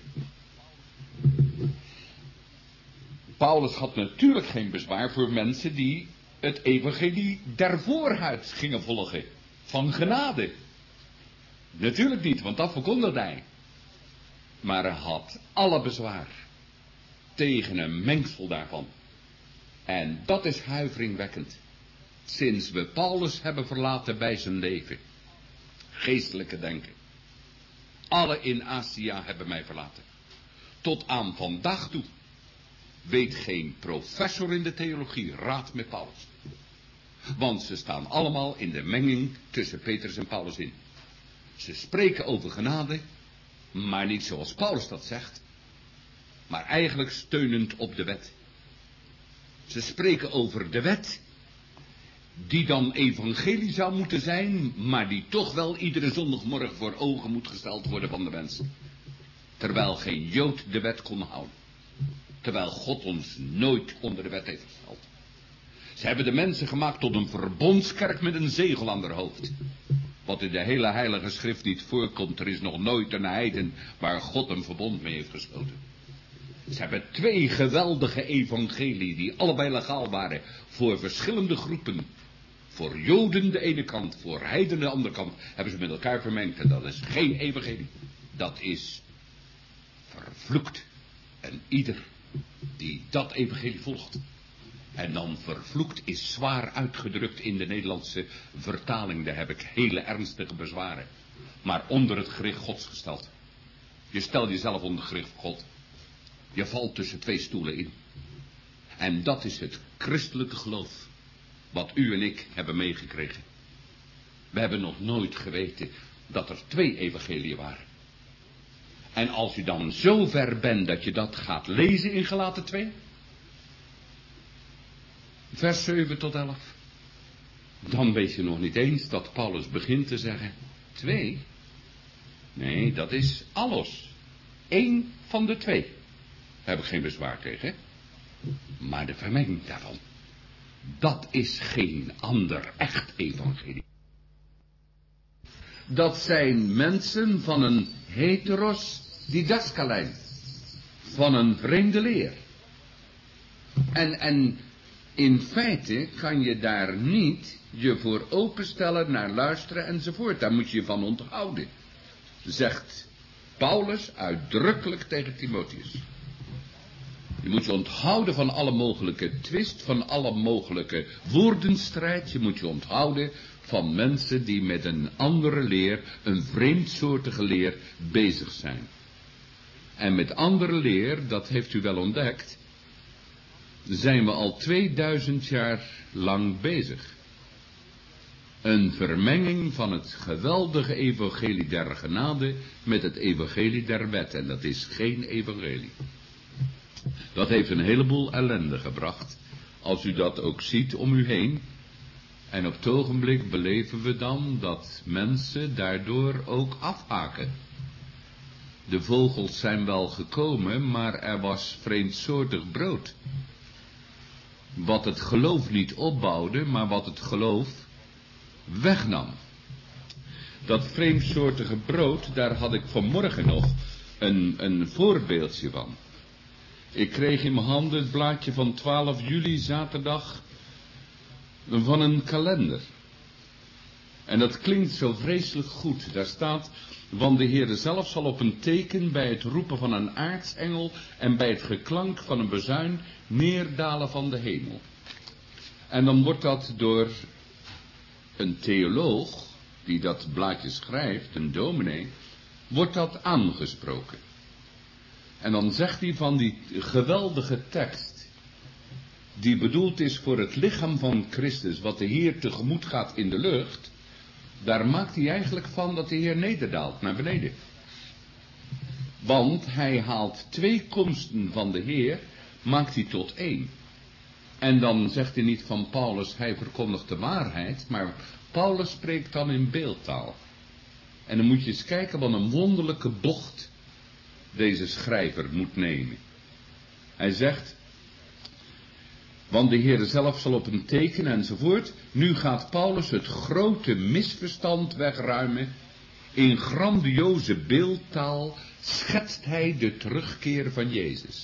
Paulus had natuurlijk geen bezwaar voor mensen die het evangelie der voorhuid gingen volgen. Van genade. Natuurlijk niet, want dat verkondigde hij. Maar hij had alle bezwaar tegen een mengsel daarvan. En dat is huiveringwekkend. Sinds we Paulus hebben verlaten bij zijn leven. Geestelijke denken. Alle in Azië hebben mij verlaten. Tot aan vandaag toe weet geen professor in de theologie raad met Paulus. Want ze staan allemaal in de menging tussen Petrus en Paulus in. Ze spreken over genade, maar niet zoals Paulus dat zegt, maar eigenlijk steunend op de wet. Ze spreken over de wet, die dan evangelie zou moeten zijn, maar die toch wel iedere zondagmorgen voor ogen moet gesteld worden van de mensen. Terwijl geen Jood de wet kon houden. Terwijl God ons nooit onder de wet heeft gesteld. Ze hebben de mensen gemaakt tot een verbondskerk met een zegel aan haar hoofd. Wat in de hele heilige schrift niet voorkomt. Er is nog nooit een heiden waar God een verbond mee heeft gesloten. Ze hebben twee geweldige evangelieën die allebei legaal waren. Voor verschillende groepen. Voor Joden de ene kant, voor heidenen de andere kant. Hebben ze met elkaar vermengd. En dat is geen evangelie. Dat is vervloekt. En ieder die dat evangelie volgt. En dan vervloekt is zwaar uitgedrukt in de Nederlandse vertaling. Daar heb ik hele ernstige bezwaren. Maar onder het gericht Gods gesteld. Je stelt jezelf onder het gericht van God. Je valt tussen twee stoelen in. En dat is het christelijke geloof. Wat u en ik hebben meegekregen. We hebben nog nooit geweten dat er twee evangeliën waren. En als u dan zo ver bent dat je dat gaat lezen in Galaten 2. Vers 7 tot 11. Dan weet je nog niet eens dat Paulus begint te zeggen. 2? Nee, dat is allos. 1 van de 2. Daar heb ik geen bezwaar tegen. Maar de vermenging daarvan. Dat is geen ander echt evangelie. Dat zijn mensen van een heteros didaskalijn. Van een vreemde leer. En in feite kan je daar niet je voor openstellen, naar luisteren enzovoort. Daar moet je je van onthouden. Zegt Paulus uitdrukkelijk tegen Timotheus. Je moet je onthouden van alle mogelijke twist, van alle mogelijke woordenstrijd. Je moet je onthouden van mensen die met een andere leer, een vreemdsoortige leer, bezig zijn. En met andere leer, dat heeft u wel ontdekt, zijn we al 2000 jaar lang bezig. Een vermenging van het geweldige evangelie der genade met het evangelie der wet. En dat is geen evangelie. Dat heeft een heleboel ellende gebracht. Als u dat ook ziet om u heen. En op het ogenblik beleven we dan dat mensen daardoor ook afhaken. De vogels zijn wel gekomen, maar er was vreemdsoortig brood. Wat het geloof niet opbouwde, maar wat het geloof wegnam. Dat vreemdsoortige brood, daar had ik vanmorgen nog een voorbeeldje van. Ik kreeg in mijn handen het blaadje van 12 juli, zaterdag, van een kalender. En dat klinkt zo vreselijk goed. Daar staat: want de Heere zelf zal op een teken bij het roepen van een aartsengel en bij het geklank van een bezuin neerdalen van de hemel. En dan wordt dat door een theoloog, die dat blaadje schrijft, een dominee, wordt dat aangesproken. En dan zegt hij van die geweldige tekst, die bedoeld is voor het lichaam van Christus, wat de Heer tegemoet gaat in de lucht, daar maakt hij eigenlijk van dat de Heer nederdaalt naar beneden. Want hij haalt 2 komsten van de Heer, maakt hij tot 1. En dan zegt hij niet van Paulus, hij verkondigt de waarheid, maar Paulus spreekt dan in beeldtaal. En dan moet je eens kijken wat een wonderlijke bocht deze schrijver moet nemen. Hij zegt, want de Heere zelf zal op een teken enzovoort. Nu gaat Paulus het grote misverstand wegruimen. In grandioze beeldtaal schetst hij de terugkeer van Jezus.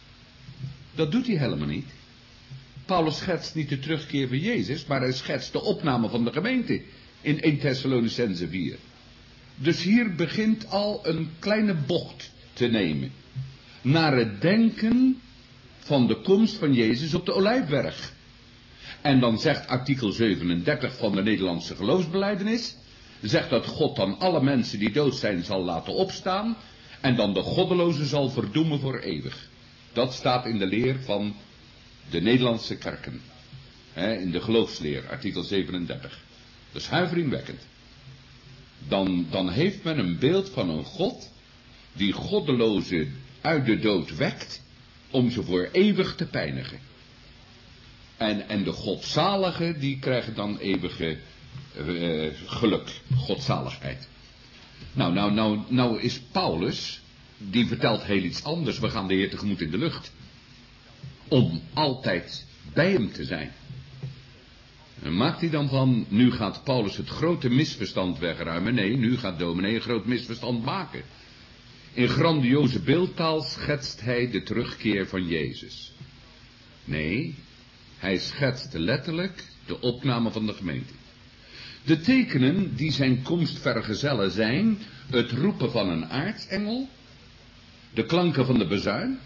Dat doet hij helemaal niet. Paulus schetst niet de terugkeer van Jezus, maar hij schetst de opname van de gemeente in 1 Thessalonicenzen 4. Dus hier begint al een kleine bocht te nemen. Naar het denken van de komst van Jezus op de Olijfberg. En dan zegt artikel 37 van de Nederlandse geloofsbelijdenis, zegt dat God dan alle mensen die dood zijn zal laten opstaan en dan de goddelozen zal verdoemen voor eeuwig. Dat staat in de leer van de Nederlandse kerken. In de geloofsleer, artikel 37. Dat is huiveringwekkend. Dan heeft men een beeld van een God die goddelozen uit de dood wekt om ze voor eeuwig te pijnigen. En de godzaligen die krijgen dan eeuwige geluk, godzaligheid. Nou is Paulus, die vertelt heel iets anders. We gaan de Heer tegemoet in de lucht. Om altijd bij hem te zijn. En maakt hij dan van, nu gaat Paulus het grote misverstand wegruimen? Nee, nu gaat dominee een groot misverstand maken. In grandioze beeldtaal schetst hij de terugkeer van Jezus. Nee, hij schetst letterlijk de opname van de gemeente. De tekenen die zijn komst vergezellen zijn het roepen van een aartsengel, de klanken van de bezuin,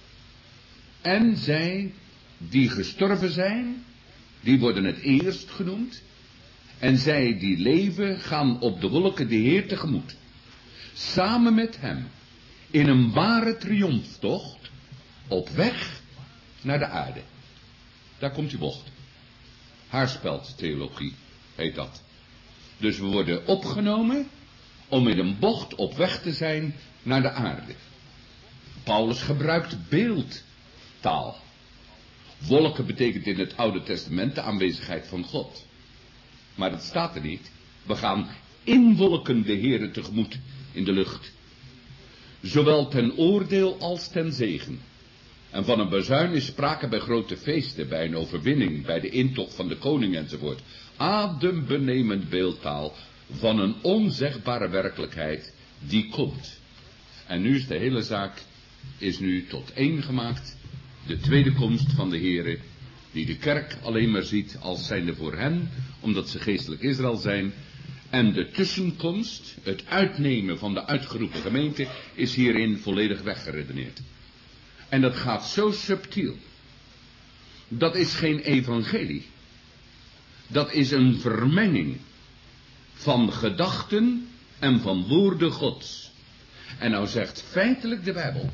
en zij die gestorven zijn, die worden het eerst genoemd, en zij die leven gaan op de wolken de Heer tegemoet, samen met hem, in een ware triomftocht, op weg naar de aarde. Daar komt die bocht. Haarspeldtheologie heet dat. Dus we worden opgenomen om in een bocht op weg te zijn naar de aarde. Paulus gebruikt beeldtaal. Wolken betekent in het Oude Testament de aanwezigheid van God. Maar dat staat er niet. We gaan in wolken de Heere tegemoet in de lucht. Zowel ten oordeel als ten zegen. En van een bazuin is sprake bij grote feesten, bij een overwinning, bij de intocht van de koning enzovoort. Adembenemend beeldtaal van een onzegbare werkelijkheid die komt. En nu is de hele zaak nu tot 1 gemaakt. De tweede komst van de Heere, die de kerk alleen maar ziet als zijnde voor hen, omdat ze geestelijk Israël zijn. En de tussenkomst, het uitnemen van de uitgeroepen gemeente, is hierin volledig weggeredeneerd. En dat gaat zo subtiel. Dat is geen evangelie. Dat is een vermenging van gedachten en van woorden Gods. En nou zegt feitelijk de Bijbel,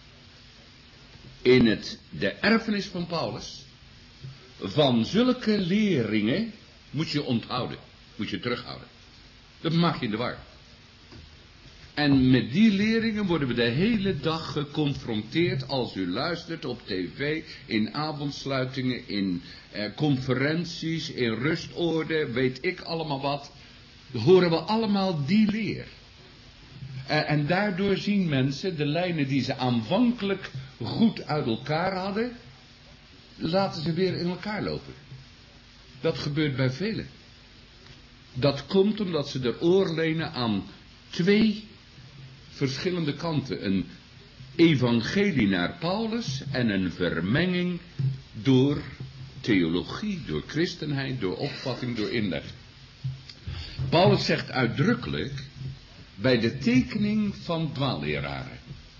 in de erfenis van Paulus, van zulke leringen moet je onthouden, moet je terughouden. Dat maak je in de war. En met die leringen worden we de hele dag geconfronteerd als u luistert op tv, in avondsluitingen, in conferenties, in rustoorden, weet ik allemaal wat. Horen we allemaal die leer. En daardoor zien mensen de lijnen die ze aanvankelijk goed uit elkaar hadden, laten ze weer in elkaar lopen. Dat gebeurt bij velen. Dat komt omdat ze de oor lenen aan twee verschillende kanten. Een evangelie naar Paulus en een vermenging door theologie, door christenheid, door opvatting, door inleg. Paulus zegt uitdrukkelijk bij de tekening van dwaalleraren.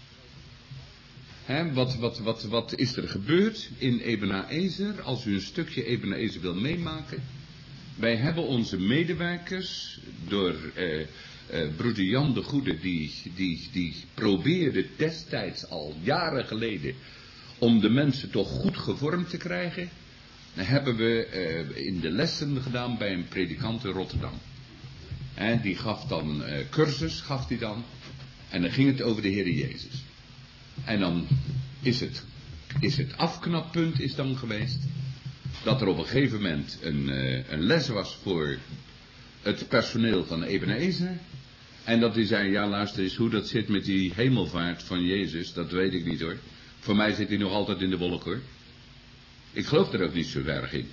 Wat is er gebeurd in Ebenezer? Als u een stukje Ebenezer wil meemaken. Wij hebben onze medewerkers door broeder Jan de Goede, die probeerde destijds al jaren geleden om de mensen toch goed gevormd te krijgen. Dan hebben we in de lessen gedaan bij een predikant in Rotterdam. En die gaf dan cursus, gaf die dan. En dan ging het over de Heer Jezus. En dan is het afknappunt is dan geweest dat er op een gegeven moment een les was voor het personeel van Ebenezer. En dat die zei, ja luister eens, hoe dat zit met die hemelvaart van Jezus, dat weet ik niet hoor. Voor mij zit hij nog altijd in de wolk hoor. Ik geloof er ook niet zo erg in.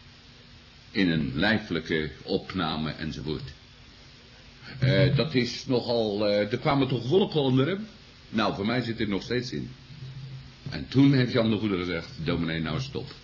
In een lijfelijke opname enzovoort. Dat is nogal, er kwamen toch wolken onder hem? Nou, voor mij zit er nog steeds in. En toen heeft Jan de Goede gezegd, dominee, nou stop.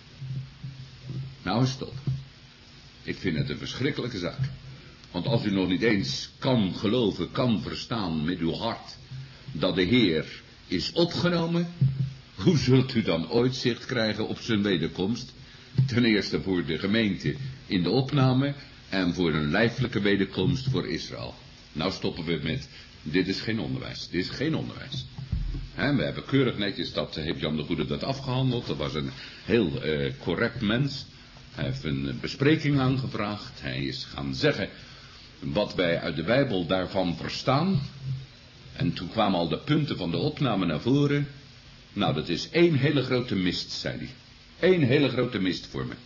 Nou stop. Ik vind het een verschrikkelijke zaak. Want als u nog niet eens kan geloven, kan verstaan met uw hart dat de Heer is opgenomen, hoe zult u dan ooit zicht krijgen op zijn wederkomst? Ten eerste voor de gemeente in de opname en voor een lijfelijke wederkomst voor Israël. Nou stoppen we met, dit is geen onderwijs, dit is geen onderwijs. We hebben keurig netjes, dat heeft Jan de Goede dat afgehandeld, dat was een heel correct mens. Hij heeft een bespreking aangevraagd, hij is gaan zeggen wat wij uit de Bijbel daarvan verstaan. En toen kwamen al de punten van de opname naar voren. Nou, dat is één hele grote mist, zei hij. Eén hele grote mist voor me.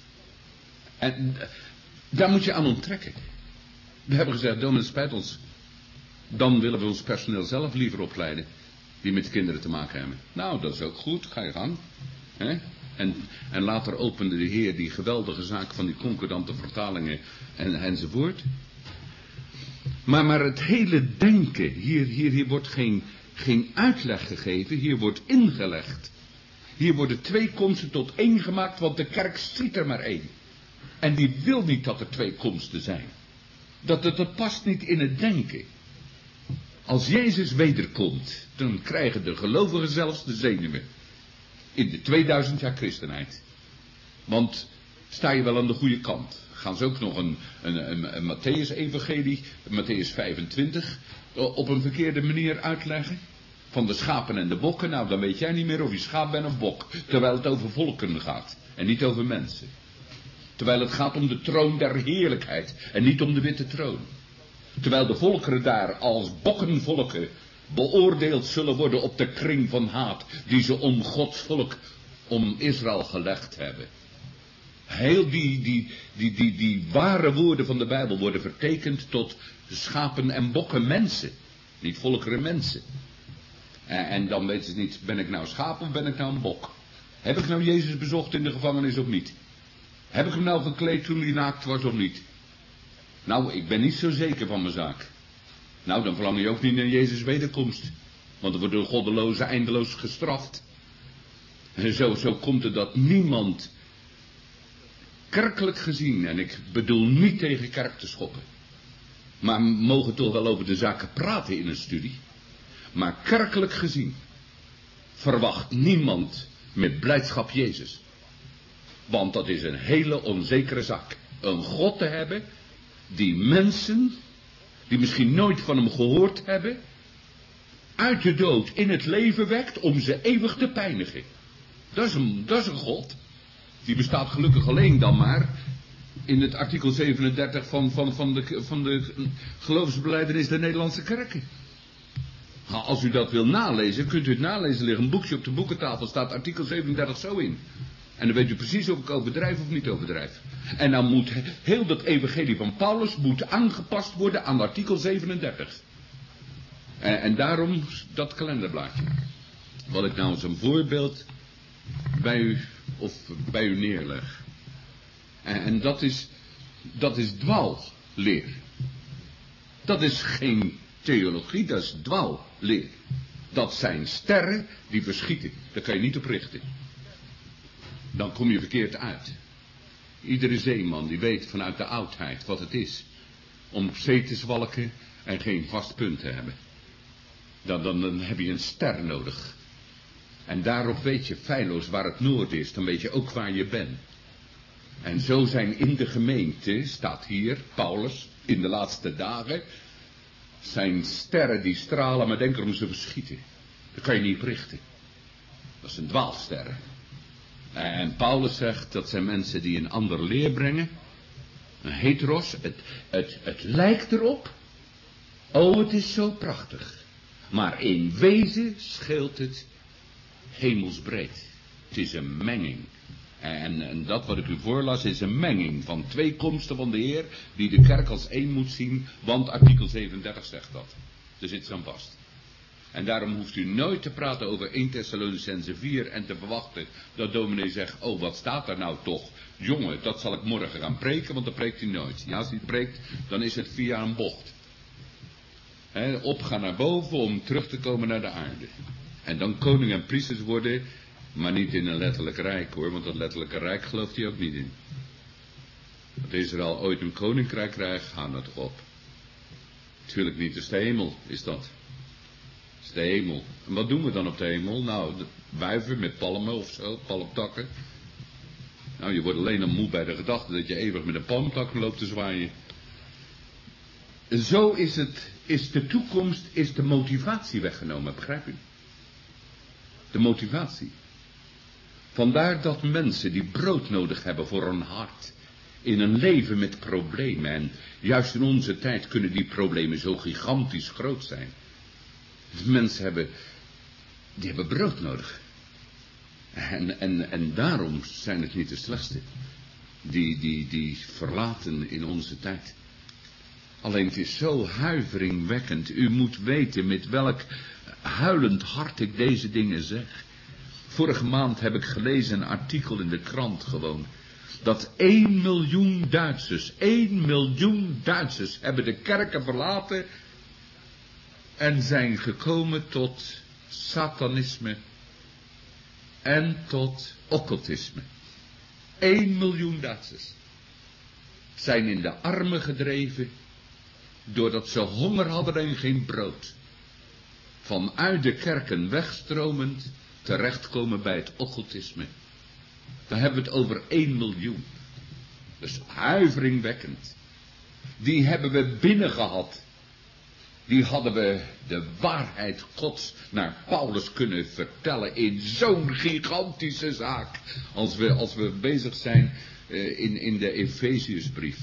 En daar moet je aan onttrekken. We hebben gezegd, dominee, het spijt ons. Dan willen we ons personeel zelf liever opleiden. Die met kinderen te maken hebben. Nou, dat is ook goed, ga je gang. En later opende de Heer die geweldige zaak van die concordante vertalingen enzovoort. Maar het hele denken, hier wordt geen uitleg gegeven, hier wordt ingelegd. Hier worden twee komsten tot één gemaakt, want de kerk ziet er maar één. En die wil niet dat er twee komsten zijn. Dat past niet in het denken. Als Jezus wederkomt, dan krijgen de gelovigen zelfs de zenuwen. In de 2000 jaar christenheid. Want sta je wel aan de goede kant. Gaan ze ook nog een Mattheüs-evangelie, Mattheüs 25, op een verkeerde manier uitleggen? Van de schapen en de bokken, nou dan weet jij niet meer of je schaap bent of bok. Terwijl het over volken gaat en niet over mensen. Terwijl het gaat om de troon der heerlijkheid en niet om de witte troon. Terwijl de volkeren daar als bokkenvolken beoordeeld zullen worden op de kring van haat die ze om Gods volk, om Israël gelegd hebben. Heel die ware woorden van de Bijbel worden vertekend tot schapen en bokken mensen. Niet volkeren mensen. En dan weten ze niet, ben ik nou schaap of ben ik nou een bok? Heb ik nou Jezus bezocht in de gevangenis of niet? Heb ik hem nou gekleed toen hij naakt was of niet? Nou, ik ben niet zo zeker van mijn zaak. Nou, dan verlang je ook niet naar Jezus' wederkomst. Want dan wordt de goddeloze eindeloos gestraft. En zo komt het dat niemand, kerkelijk gezien, en ik bedoel niet tegen kerk te schoppen, maar we mogen toch wel over de zaken praten in een studie. Maar kerkelijk gezien verwacht niemand met blijdschap Jezus. Want dat is een hele onzekere zaak. Een God te hebben die mensen, die misschien nooit van hem gehoord hebben, uit de dood in het leven wekt om ze eeuwig te pijnigen. Dat is een God. Die bestaat gelukkig alleen dan maar in het artikel 37 van de geloofsbelijdenis der Nederlandse kerken. Als u dat wil nalezen, kunt u het nalezen. Er ligt een boekje op de boekentafel, staat artikel 37 zo in. En dan weet u precies of ik overdrijf of niet overdrijf. En dan moet heel dat evangelie van Paulus moet aangepast worden aan artikel 37. En daarom dat kalenderblaadje. Wat ik nou als een voorbeeld bij u neerleg. En dat is dwaalleer. Dat is geen theologie, dat is dwaalleer. Dat zijn sterren die verschieten. Daar kan je niet op richten. Dan kom je verkeerd uit. Iedere zeeman die weet vanuit de oudheid wat het is om op zee te zwalken en geen vast punt te hebben. Dan heb je een ster nodig. En daarop weet je feilloos waar het noord is, dan weet je ook waar je bent. En zo zijn in de gemeente, staat hier, Paulus, in de laatste dagen, zijn sterren die stralen, maar denk erom ze verschieten. Dat kan je niet richten. Dat zijn dwaalsterren. En Paulus zegt, dat zijn mensen die een ander leer brengen. Een heteros, het lijkt erop. Oh, het is zo prachtig. Maar in wezen scheelt het hemelsbreed. Het is een menging. En dat wat ik u voorlas is een menging van twee komsten van de Heer, die de kerk als één moet zien, want artikel 37 zegt dat. Daar zit ze aan vast. En daarom hoeft u nooit te praten over 1 Thessalonicenzen 4 en te verwachten dat dominee zegt, oh wat staat daar nou toch? Jongen, dat zal ik morgen gaan preken, want dat preekt hij nooit. Ja, als hij preekt, dan is het via een bocht. Opgaan naar boven om terug te komen naar de aarde. En dan koning en priesters worden, maar niet in een letterlijk rijk hoor, want dat letterlijke rijk gelooft hij ook niet in. Dat Israël ooit een koninkrijk krijgt, ga nou toch op. Tuurlijk niet, dus de hemel is dat. Dat is de hemel. En wat doen we dan op de hemel? Nou, wuiven met palmen of zo, palmtakken. Nou, je wordt alleen al moe bij de gedachte dat je eeuwig met een palmtak loopt te zwaaien. Zo is de toekomst, is de motivatie weggenomen, begrijp u? De motivatie. Vandaar dat mensen die brood nodig hebben voor hun hart, in een leven met problemen, en juist in onze tijd kunnen die problemen zo gigantisch groot zijn. Mensen hebben brood nodig. En daarom zijn het niet de slechtste. Die verlaten in onze tijd. Alleen het is zo huiveringwekkend. U moet weten met welk huilend hart ik deze dingen zeg. Vorige maand heb ik gelezen een artikel in de krant gewoon. Dat 1 miljoen Duitsers hebben de kerken verlaten en zijn gekomen tot satanisme en tot occultisme. 1 miljoen Duitsers zijn in de armen gedreven doordat ze honger hadden en geen brood. Vanuit de kerken wegstromend terechtkomen bij het occultisme. Dan hebben we het over 1 miljoen. Dus huiveringwekkend. Die hebben we binnen gehad. Die hadden we de waarheid Gods naar Paulus kunnen vertellen in zo'n gigantische zaak. Als we bezig zijn in de Efeziërsbrief.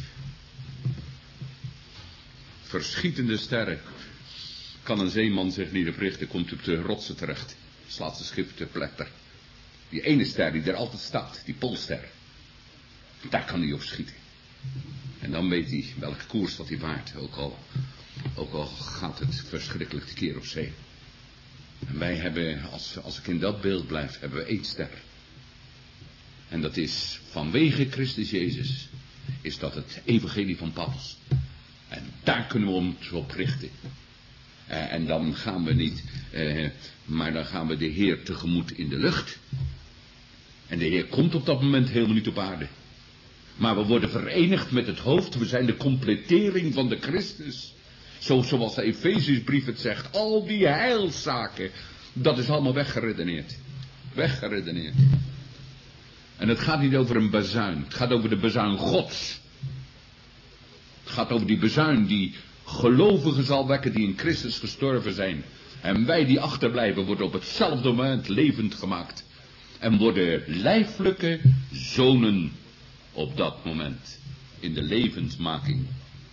Verschietende sterren. Kan een zeeman zich niet op richten, komt op de rotsen terecht. Slaat zijn schip te pletter. Die ene ster die er altijd staat, die Poolster. Daar kan hij op schieten. En dan weet hij welke koers dat hij waart. Ook al gaat het verschrikkelijk te keer op zee. En wij hebben, als ik in dat beeld blijf, hebben we 1 ster. En dat is vanwege Christus Jezus. Is dat het evangelie van Paulus. En daar kunnen we ons op richten. En dan gaan we niet, maar dan gaan we de Heer tegemoet in de lucht. En de Heer komt op dat moment helemaal niet op aarde. Maar we worden verenigd met het hoofd. We zijn de completering van de Christus. Zoals de Efeziërsbrief het zegt. Al die heilszaken. Dat is allemaal weggeredeneerd. Weggeredeneerd. En het gaat niet over een bazuin. Het gaat over de bazuin Gods. Het gaat over die bazuin die gelovigen zal wekken die in Christus gestorven zijn. En wij die achterblijven worden op hetzelfde moment levend gemaakt. En worden lijfelijke zonen op dat moment. In de levendmaking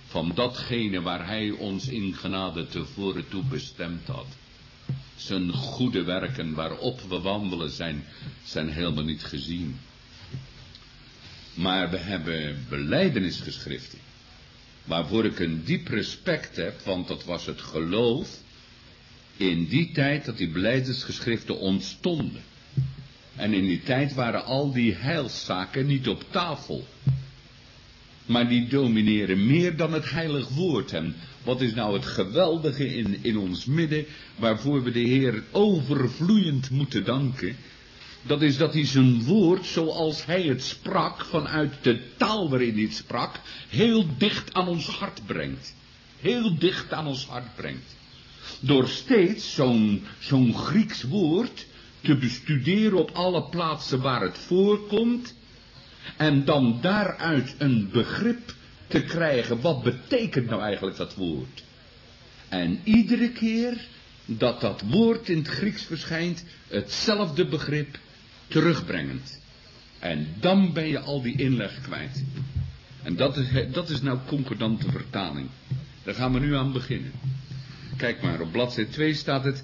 van datgene waar hij ons in genade tevoren toe bestemd had. Zijn goede werken waarop we wandelen zijn helemaal niet gezien. Maar we hebben belijdenisgeschriften, waarvoor ik een diep respect heb, want dat was het geloof in die tijd dat die belijdenisgeschriften ontstonden. En in die tijd waren al die heilszaken niet op tafel. Maar die domineren meer dan het heilig woord. En wat is nou het geweldige in ons midden, waarvoor we de Heer overvloeiend moeten danken? Dat is dat hij zijn woord, zoals hij het sprak, vanuit de taal waarin hij het sprak, heel dicht aan ons hart brengt. Heel dicht aan ons hart brengt. Door steeds zo'n Grieks woord te bestuderen op alle plaatsen waar het voorkomt. En dan daaruit een begrip te krijgen. Wat betekent nou eigenlijk dat woord? En iedere keer dat dat woord in het Grieks verschijnt, hetzelfde begrip terugbrengend. En dan ben je al die inleg kwijt. En dat is nou concordante vertaling. Daar gaan we nu aan beginnen. Kijk maar, op bladzijde 2 staat het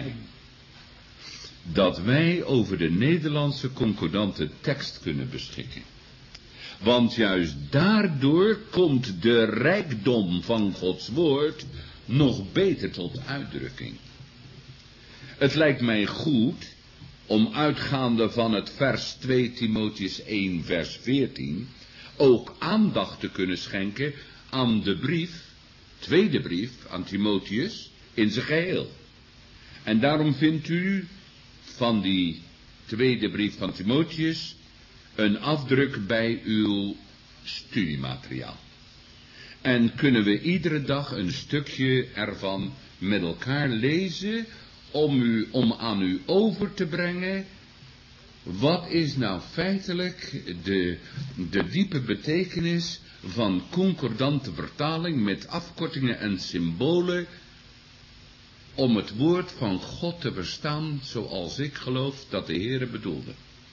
dat wij over de Nederlandse concordante tekst kunnen beschikken. Want juist daardoor komt de rijkdom van Gods woord nog beter tot uitdrukking. Het lijkt mij goed om uitgaande van het vers 2 Timotheüs 1 vers 14 ook aandacht te kunnen schenken aan de brief, tweede brief aan Timotheüs in zijn geheel. En daarom vindt u van die tweede brief van Timotheüs een afdruk bij uw studiemateriaal. En kunnen we iedere dag een stukje ervan met elkaar lezen om aan u over te brengen. Wat is nou feitelijk de diepe betekenis van concordante vertaling met afkortingen en symbolen om het woord van God te verstaan zoals ik geloof dat de Heere bedoelde.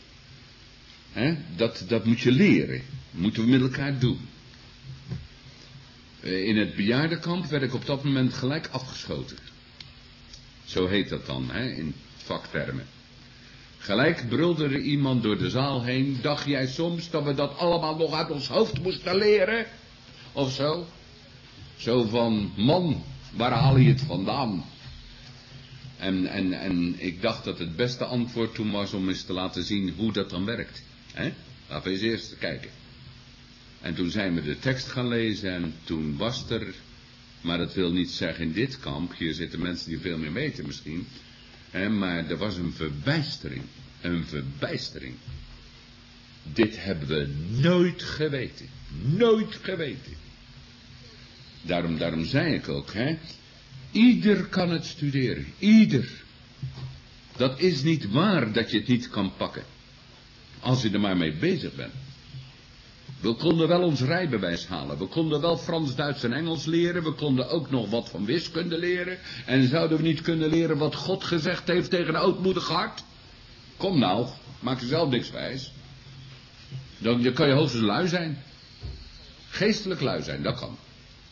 Dat moet je leren. Moeten we met elkaar doen. In het bejaardenkamp werd ik op dat moment gelijk afgeschoten. Zo heet dat dan, in vaktermen. Gelijk brulde er iemand door de zaal heen. Dacht jij soms dat we dat allemaal nog uit ons hoofd moesten leren? Of zo? Zo van, man, waar haal je het vandaan? En ik dacht dat het beste antwoord toen was om eens te laten zien hoe dat dan werkt. Laten we eens eerst kijken. En toen zijn we de tekst gaan lezen en toen was er, maar dat wil niet zeggen in dit kamp, hier zitten mensen die veel meer weten misschien, maar er was een verbijstering. Een verbijstering. Dit hebben we nooit geweten. Nooit geweten. Daarom zei ik ook, ieder kan het studeren. Ieder. Dat is niet waar dat je het niet kan pakken. Als je er maar mee bezig bent. We konden wel ons rijbewijs halen. We konden wel Frans, Duits en Engels leren. We konden ook nog wat van wiskunde leren. En zouden we niet kunnen leren wat God gezegd heeft tegen een ootmoedig hart? Kom nou, maak jezelf niks wijs. Dan kan je hoogstens lui zijn. Geestelijk lui zijn, dat kan.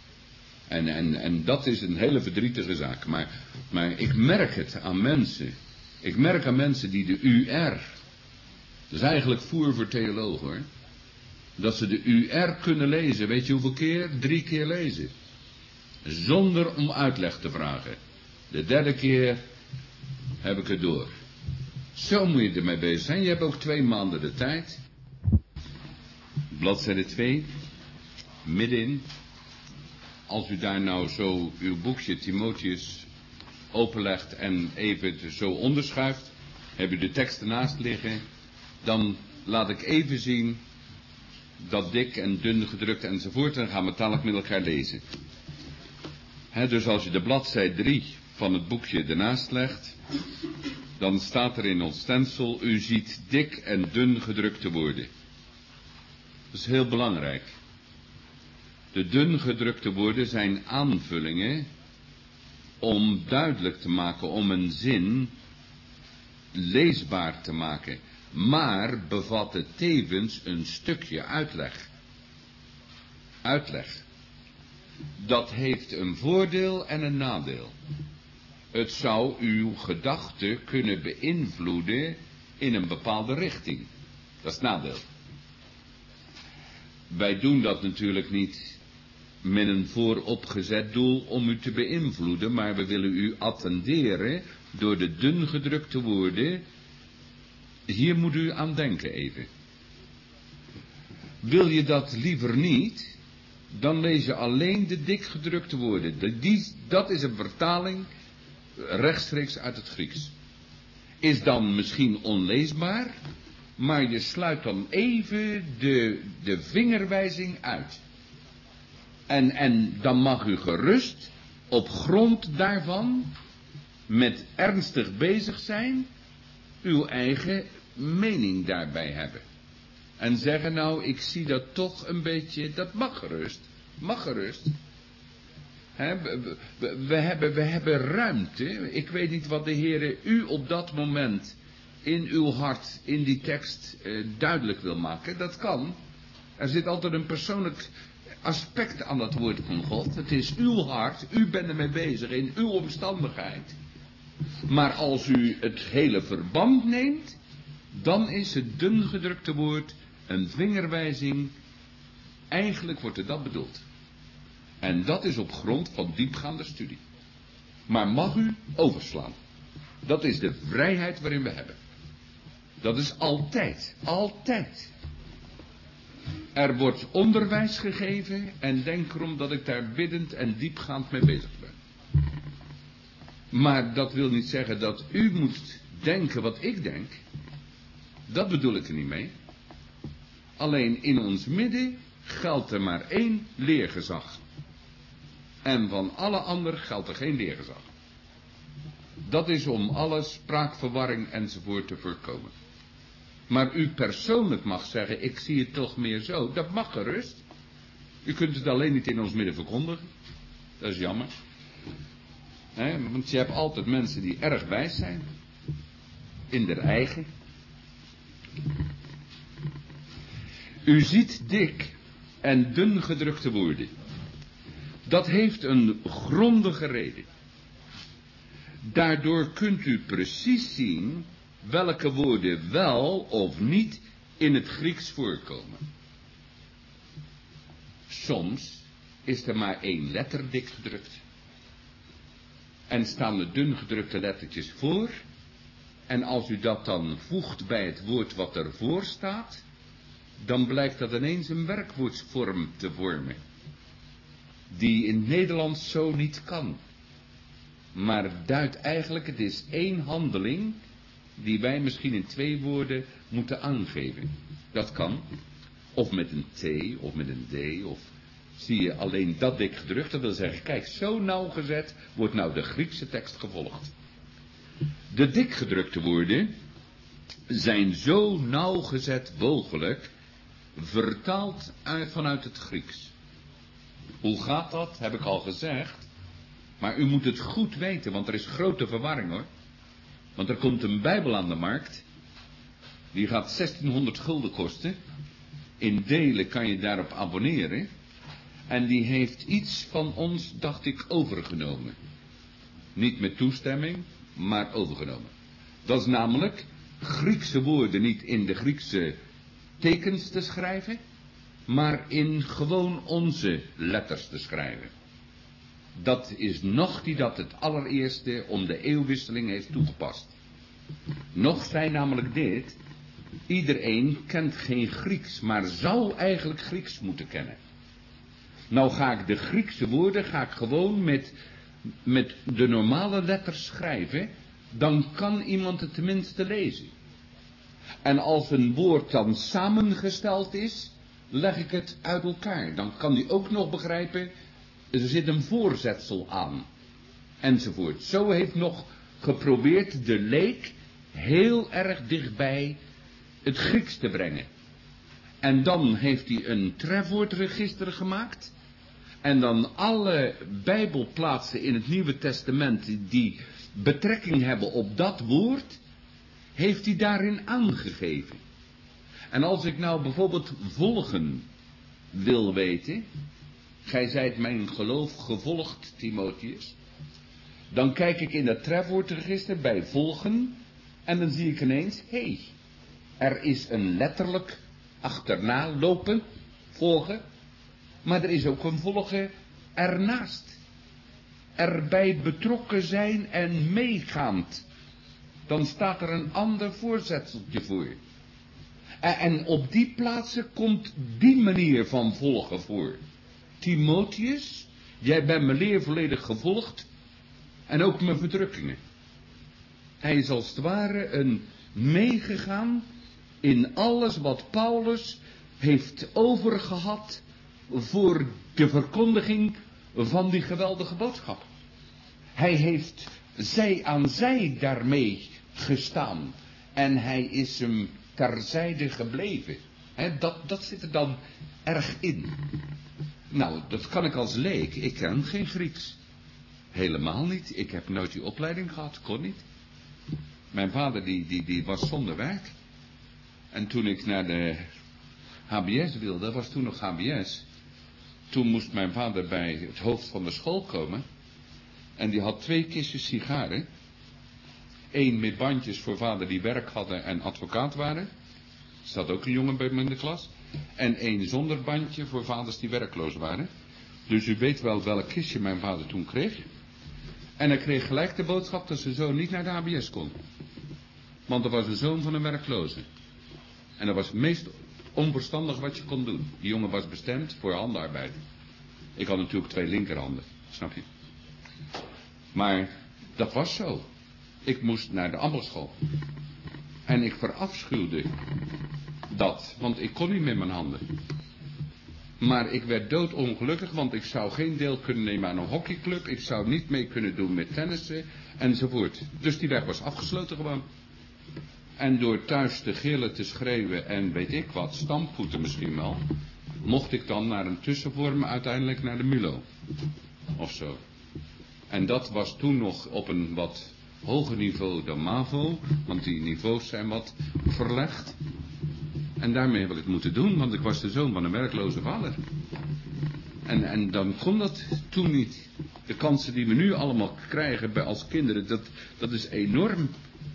En dat is een hele verdrietige zaak. Maar ik merk het aan mensen. Ik merk aan mensen die de UR... Dat is eigenlijk voer voor theologen hoor. Dat ze de UR kunnen lezen. Weet je hoeveel keer? 3 keer lezen. Zonder om uitleg te vragen. De 3e keer heb ik het door. Zo moet je ermee bezig zijn. Je hebt ook 2 maanden de tijd. Bladzijde 2. Middenin. Als u daar nou zo uw boekje Timotheüs openlegt en even zo onderschuift. Heb u de tekst ernaast liggen. Dan laat ik even zien dat dik en dun gedrukt enzovoort. En dan gaan we dadelijk met elkaar lezen. Dus als je de bladzijde 3 van het boekje ernaast legt. Dan staat er in ons stencil. U ziet dik en dun gedrukte woorden. Dat is heel belangrijk. De dun gedrukte woorden zijn aanvullingen. Om duidelijk te maken. Om een zin leesbaar te maken. Maar bevatten tevens een stukje uitleg. Uitleg. Dat heeft een voordeel en een nadeel. Het zou uw gedachten kunnen beïnvloeden in een bepaalde richting. Dat is het nadeel. Wij doen dat natuurlijk niet met een vooropgezet doel om u te beïnvloeden, maar we willen u attenderen door de dun gedrukte woorden. Hier moet u aan denken even. Wil je dat liever niet, dan lees je alleen de dik gedrukte woorden. Dat is een vertaling rechtstreeks uit het Grieks. Is dan misschien onleesbaar, maar je sluit dan even de vingerwijzing uit. En dan mag u gerust op grond daarvan met ernstig bezig zijn, uw eigen mening daarbij hebben. En zeggen, nou, ik zie dat toch een beetje, dat mag gerust. Mag gerust. We hebben ruimte. Ik weet niet wat de Heere u op dat moment in uw hart, in die tekst duidelijk wil maken. Dat kan. Er zit altijd een persoonlijk aspect aan dat woord van God. Het is uw hart, u bent ermee bezig in uw omstandigheid. Maar als u het hele verband neemt, dan is het dun gedrukte woord een vingerwijzing. Eigenlijk wordt er dat bedoeld. En dat is op grond van diepgaande studie. Maar mag u overslaan. Dat is de vrijheid waarin we hebben. Dat is altijd, altijd. Er wordt onderwijs gegeven en denk erom dat ik daar biddend en diepgaand mee bezig ben. Maar dat wil niet zeggen dat u moet denken wat ik denk. Dat bedoel ik er niet mee. Alleen in ons midden geldt er maar één leergezag. En van alle anderen geldt er geen leergezag. Dat is om alle spraakverwarring enzovoort te voorkomen. Maar u persoonlijk mag zeggen, ik zie het toch meer zo. Dat mag gerust. U kunt het alleen niet in ons midden verkondigen. Dat is jammer. Want je hebt altijd mensen die erg wijs zijn. In der eigen. U ziet dik en dun gedrukte woorden. Dat heeft een grondige reden. Daardoor kunt u precies zien welke woorden wel of niet in het Grieks voorkomen. Soms is er maar één letter dik gedrukt. En staan de dun gedrukte lettertjes voor. En als u dat dan voegt bij het woord wat ervoor staat, dan blijkt dat ineens een werkwoordsvorm te vormen. Die in het Nederlands zo niet kan. Maar het duidt eigenlijk, het is één handeling die wij misschien in 2 woorden moeten aangeven. Dat kan. Of met een T of met een D. Of zie je alleen dat dik gedrukt. Dat wil zeggen, kijk, zo nauwgezet wordt nou de Griekse tekst gevolgd. De dik gedrukte woorden zijn zo nauwgezet mogelijk vertaald vanuit het Grieks. Hoe gaat dat? Heb ik al gezegd. Maar u moet het goed weten, want er is grote verwarring hoor. Want er komt een Bijbel aan de markt. Die gaat 1600 gulden kosten. In delen kan je daarop abonneren. En die heeft iets van ons, dacht ik, overgenomen. Niet met toestemming, maar overgenomen. Dat is namelijk Griekse woorden niet in de Griekse tekens te schrijven, maar in gewoon onze letters te schrijven. Dat is nog die dat het allereerste om de eeuwwisseling heeft toegepast. Nog zei namelijk dit, iedereen kent geen Grieks, maar zou eigenlijk Grieks moeten kennen. Nou ga ik de Griekse woorden gewoon met de normale letters schrijven, dan kan iemand het tenminste lezen. En als een woord dan samengesteld is, leg ik het uit elkaar. Dan kan die ook nog begrijpen, er zit een voorzetsel aan. Enzovoort. Zo heeft nog geprobeerd de leek heel erg dichtbij het Grieks te brengen. En dan heeft hij een trefwoordregister gemaakt. En dan alle Bijbelplaatsen in het Nieuwe Testament die betrekking hebben op dat woord, heeft hij daarin aangegeven. En als ik nou bijvoorbeeld volgen wil weten, gij zijt mijn geloof gevolgd, Timotheus. Dan kijk ik in dat trefwoordregister bij volgen. En dan zie ik ineens, hé, er is een letterlijk achterna lopen, volgen. Maar er is ook een volgen ernaast. Erbij betrokken zijn en meegaand. Dan staat er een ander voorzetseltje voor. En op die plaatsen komt die manier van volgen voor. Timotheus, jij bent mijn leer volledig gevolgd. En ook mijn verdrukkingen. Hij is als het ware een meegegaan in alles wat Paulus heeft overgehad voor de verkondiging van die geweldige boodschap. Hij heeft zij aan zij daarmee gestaan. En hij is hem terzijde gebleven. Dat zit er dan erg in. Nou, dat kan ik als leek. Ik ken geen Grieks. Helemaal niet. Ik heb nooit die opleiding gehad. Kon niet. Mijn vader die was zonder werk. En toen ik naar de HBS wilde, dat was toen nog HBS. Toen moest mijn vader bij het hoofd van de school komen. En die had 2 kistjes sigaren. 1 met bandjes voor vader die werk hadden en advocaat waren. Er staat ook een jongen bij me in de klas. En 1 zonder bandje voor vaders die werkloos waren. Dus u weet wel welk kistje mijn vader toen kreeg. En hij kreeg gelijk de boodschap dat zijn zoon niet naar de HBS kon. Want er was een zoon van een werkloze. En dat was het meest onverstandig wat je kon doen. Die jongen was bestemd voor handenarbeid. Ik had natuurlijk 2 linkerhanden, snap je? Maar dat was zo. Ik moest naar de ambachtschool. En ik verafschuwde dat, want ik kon niet met mijn handen. Maar ik werd doodongelukkig, want ik zou geen deel kunnen nemen aan een hockeyclub. Ik zou niet mee kunnen doen met tennissen, enzovoort. Dus die weg was afgesloten gewoon. En door thuis te gillen, te schreeuwen en weet ik wat, stampvoeten misschien wel, mocht ik dan naar een tussenvorm uiteindelijk naar de MULO. Of zo. En dat was toen nog op een wat hoger niveau dan MAVO, want die niveaus zijn wat verlegd. En daarmee heb ik het moeten doen, want ik was de zoon van een werkloze vader. En dan kon dat toen niet. De kansen die we nu allemaal krijgen als kinderen, dat is enorm.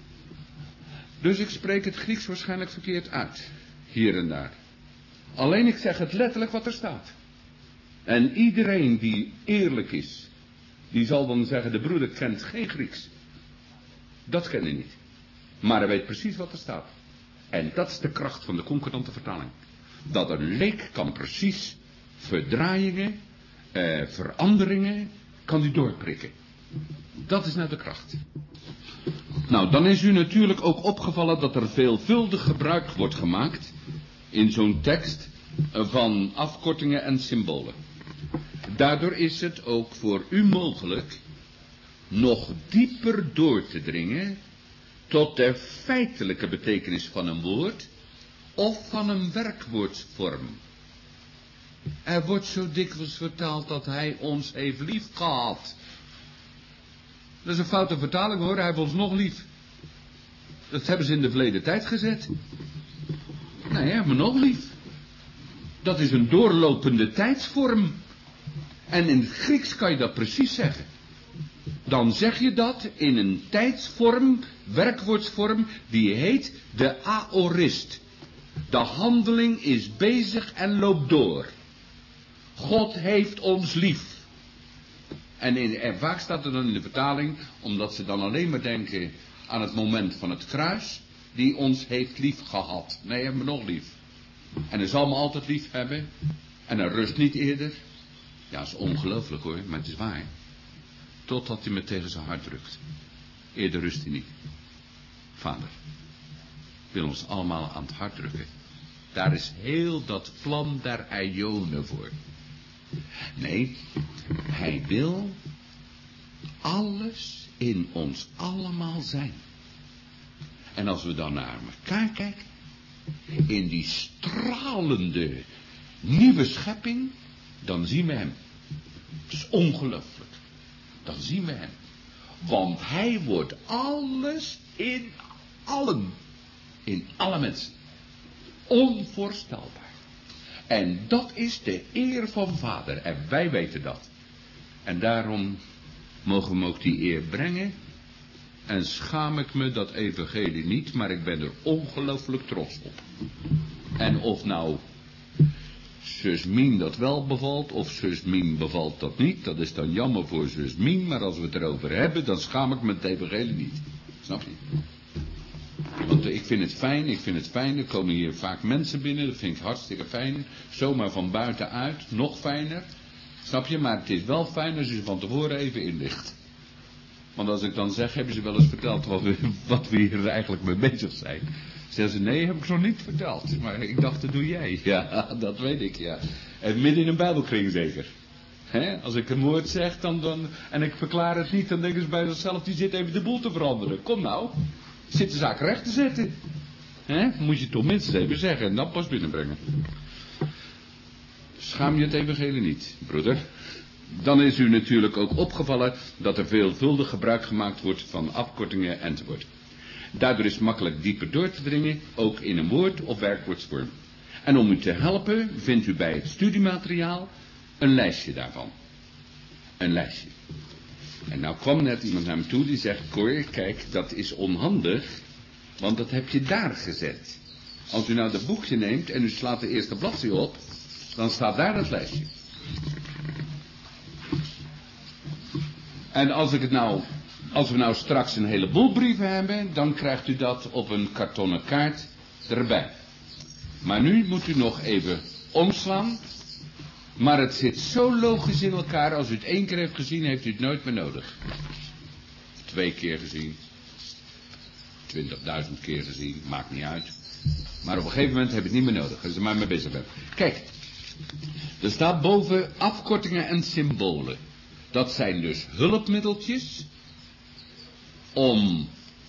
Dus ik spreek het Grieks waarschijnlijk verkeerd uit. Hier en daar. Alleen ik zeg het letterlijk wat er staat. En iedereen die eerlijk is, die zal dan zeggen, de broeder kent geen Grieks. Dat ken hij niet. Maar hij weet precies wat er staat. En dat is de kracht van de concordante vertaling. Dat een leek kan precies verdraaiingen, veranderingen, kan die doorprikken. Dat is nou de kracht. Nou, dan is u natuurlijk ook opgevallen dat er veelvuldig gebruik wordt gemaakt in zo'n tekst van afkortingen en symbolen. Daardoor is het ook voor u mogelijk nog dieper door te dringen tot de feitelijke betekenis van een woord of van een werkwoordsvorm. Er wordt zo dikwijls vertaald dat hij ons heeft lief gehad. Dat is een foute vertaling hoor, hij heeft ons nog lief. Dat hebben ze in de verleden tijd gezet. Nee, hij heeft me nog lief. Dat is een doorlopende tijdsvorm. En in het Grieks kan je dat precies zeggen. Dan zeg je dat in een tijdsvorm, werkwoordsvorm, die heet de aorist. De handeling is bezig en loopt door. God heeft ons lief. En vaak staat er dan in de vertaling, omdat ze dan alleen maar denken aan het moment van het kruis, die ons heeft lief gehad. Nee, hij heeft me nog lief. En hij zal me altijd lief hebben. En hij rust niet eerder. Ja, dat is ongelooflijk hoor, maar het is waar. Totdat hij me tegen zijn hart drukt. Eerder rust hij niet. Vader wil ons allemaal aan het hart drukken. Daar is heel dat plan der ionen voor. Nee, hij wil alles in ons allemaal zijn. En als we dan naar elkaar kijken, in die stralende nieuwe schepping, dan zien we hem. Het is ongelooflijk. Dan zien we hem. Want hij wordt alles in allen. In alle mensen. Onvoorstelbaar. En dat is de eer van Vader. En wij weten dat. En daarom mogen we hem ook die eer brengen. En schaam ik me dat evangelie niet, maar ik ben er ongelooflijk trots op. En of nou zus Mien dat wel bevalt, of zus Mien bevalt dat niet, dat is dan jammer voor zus Mien, maar als we het erover hebben, dan schaam ik me het evangelie niet. Snap je? Want ik vind het fijn, er komen hier vaak mensen binnen, dat vind ik hartstikke fijn. Zomaar van buitenuit, nog fijner. Snap je? Maar het is wel fijn als je ze van tevoren even inlicht. Want als ik dan zeg, hebben ze wel eens verteld wat we hier eigenlijk mee bezig zijn. Zeggen ze, nee, heb ik nog niet verteld. Maar ik dacht, dat doe jij. Ja, dat weet ik, ja. En midden in een bijbelkring zeker. Als ik een woord zeg en ik verklaar het niet, dan denken ze bij zichzelf, die zit even de boel te veranderen. Kom nou, zit de zaak recht te zetten. Moet je toch minstens even zeggen en dan pas binnenbrengen. Schaam je het evangelie niet, broeder. Dan is u natuurlijk ook opgevallen dat er veelvuldig gebruik gemaakt wordt van afkortingen enzovoort. Daardoor is het makkelijk dieper door te dringen, ook in een woord of werkwoordsvorm. En om u te helpen vindt u bij het studiemateriaal een lijstje daarvan. Een lijstje. En nou kwam net iemand naar me toe die zegt, Cor, kijk, dat is onhandig, want dat heb je daar gezet. Als u nou dat boekje neemt en u slaat de eerste bladzijde op, dan staat daar dat lijstje. En als we nou straks een heleboel brieven hebben, dan krijgt u dat op een kartonnen kaart erbij. Maar nu moet u nog even omslaan. Maar het zit zo logisch in elkaar, als u het 1 keer heeft gezien, heeft u het nooit meer nodig. 2 keer gezien. 20.000 keer gezien, maakt niet uit. Maar op een gegeven moment heb je het niet meer nodig, als je er maar mee bezig bent. Kijk, er staat boven afkortingen en symbolen. Dat zijn dus hulpmiddeltjes om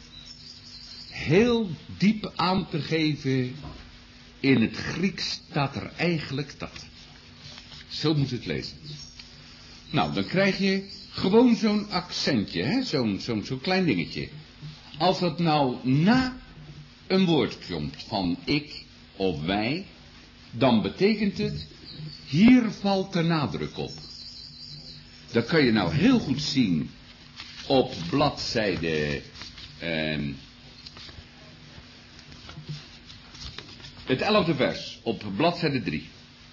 heel diep aan te geven. In het Grieks staat er eigenlijk dat. Zo moet het lezen. Nou, dan krijg je gewoon zo'n accentje, zo'n klein dingetje. Als dat nou na een woord komt van ik of wij, dan betekent het, hier valt de nadruk op. Dat kan je nou heel goed zien op bladzijde, het 11e vers, op bladzijde 3.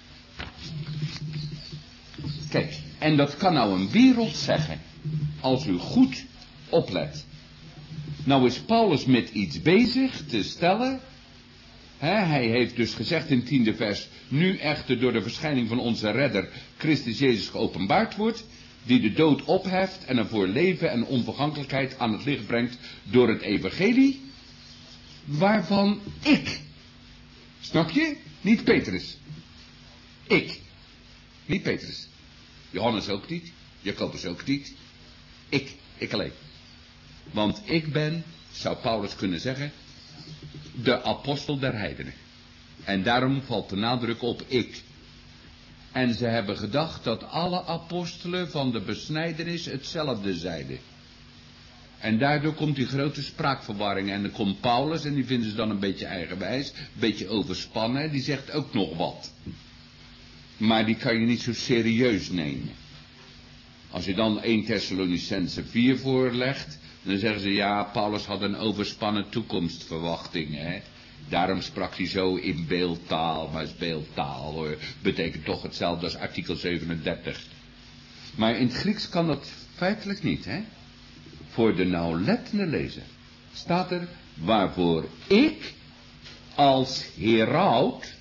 Kijk, en dat kan nou een wereld zeggen, als u goed oplet. Nou is Paulus met iets bezig te stellen. Hij heeft dus gezegd in het 10e vers, nu echter door de verschijning van onze redder, Christus Jezus geopenbaard wordt, die de dood opheft en ervoor leven en onvergankelijkheid aan het licht brengt door het evangelie, waarvan ik, snap je? Niet Petrus. Ik. Niet Petrus. Johannes ook niet. Jacobus ook niet. Ik alleen. Want ik ben, zou Paulus kunnen zeggen, de apostel der heidenen. En daarom valt de nadruk op ik. En ze hebben gedacht dat alle apostelen van de besnijdenis hetzelfde zeiden. En daardoor komt die grote spraakverwarring. En dan komt Paulus en die vinden ze dan een beetje eigenwijs, een beetje overspannen. Die zegt ook nog wat. Maar die kan je niet zo serieus nemen. Als je dan 1 Thessalonicense 4 voorlegt, dan zeggen ze ja, Paulus had een overspannen toekomstverwachting. Daarom sprak hij zo in beeldtaal, maar is beeldtaal hoor, betekent toch hetzelfde als artikel 37. Maar in het Grieks kan dat feitelijk niet, Voor de nauwlettende lezer staat er, waarvoor ik als heraut,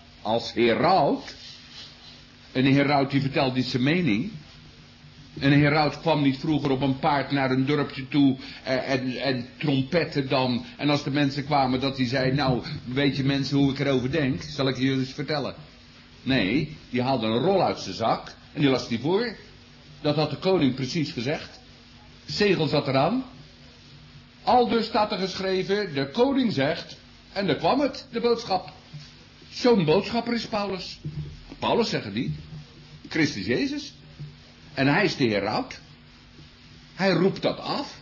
een heraut die vertelt niet zijn mening. Een heraut kwam niet vroeger op een paard naar een dorpje toe en trompetten dan. En als de mensen kwamen dat hij zei, nou weet je mensen hoe ik erover denk, zal ik jullie eens vertellen. Nee, die haalde een rol uit zijn zak en die las die voor. Dat had de koning precies gezegd. Zegel zat eraan. Aldus staat er geschreven, de koning zegt, en daar kwam het, de boodschap. Zo'n boodschapper is Paulus. Paulus zegt het niet. Christus Jezus. En hij is de heraut. Hij roept dat af.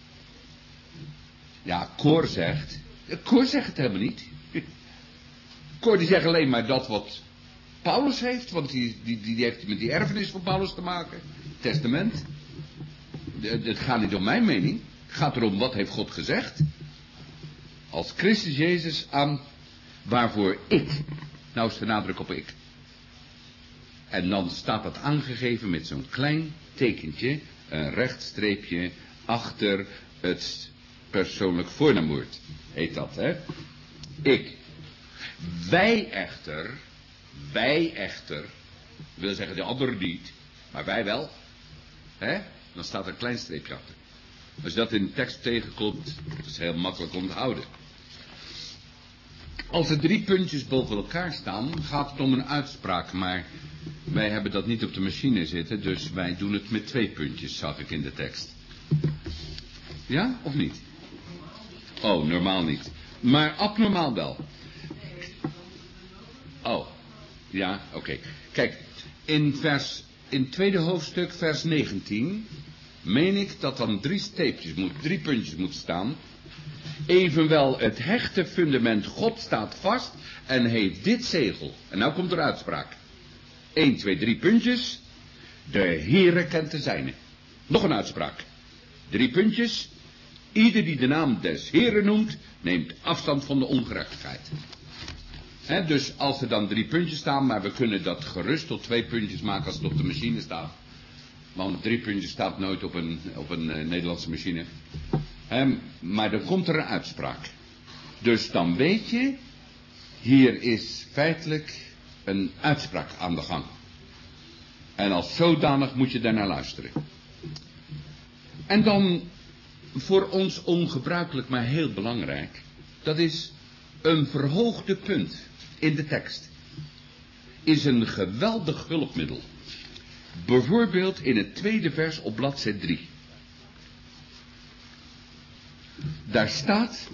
Ja, Cor zegt het helemaal niet. Cor die zegt alleen maar dat wat Paulus heeft, want die heeft met die erfenis van Paulus te maken. Testament. Het gaat niet om mijn mening. Het gaat erom wat heeft God gezegd. Als Christus Jezus aan waarvoor ik. Nou is de nadruk op ik. En dan staat dat aangegeven met zo'n klein tekentje. Een rechtstreepje achter het persoonlijk voornaamwoord. Heet dat, hè? Ik. Wij echter, wil zeggen de anderen niet, maar wij wel, hè? Dan staat er een klein streepje achter. Als je dat in de tekst tegenkomt, dat is heel makkelijk onthouden. Als er 3 puntjes boven elkaar staan, gaat het om een uitspraak, maar wij hebben dat niet op de machine zitten, dus wij doen het met 2 puntjes, zag ik in de tekst. Ja, of niet? Oh, normaal niet. Maar abnormaal wel. Oh, ja, oké. Kijk, in tweede hoofdstuk, vers 19, meen ik dat dan 3 puntjes moet staan. Evenwel, het hechte fundament God staat vast en heeft dit zegel. En nou komt er uitspraak. 1, 2, 3 puntjes. De Heere kent de zijne. Nog een uitspraak. 3 puntjes. Ieder die de naam des Heeren noemt, neemt afstand van de ongerechtigheid. Dus als er dan 3 puntjes staan, maar we kunnen dat gerust tot 2 puntjes maken als het op de machine staat. Want 3 puntjes staat nooit op een Nederlandse machine. Maar dan komt er een uitspraak. Dus dan weet je, hier is feitelijk een uitspraak aan de gang. En als zodanig moet je daarnaar luisteren. En dan, voor ons ongebruikelijk, maar heel belangrijk, dat is een verhoogde punt in de tekst. Is een geweldig hulpmiddel. Bijvoorbeeld in het 2e vers op bladzijde 3. Daar staat: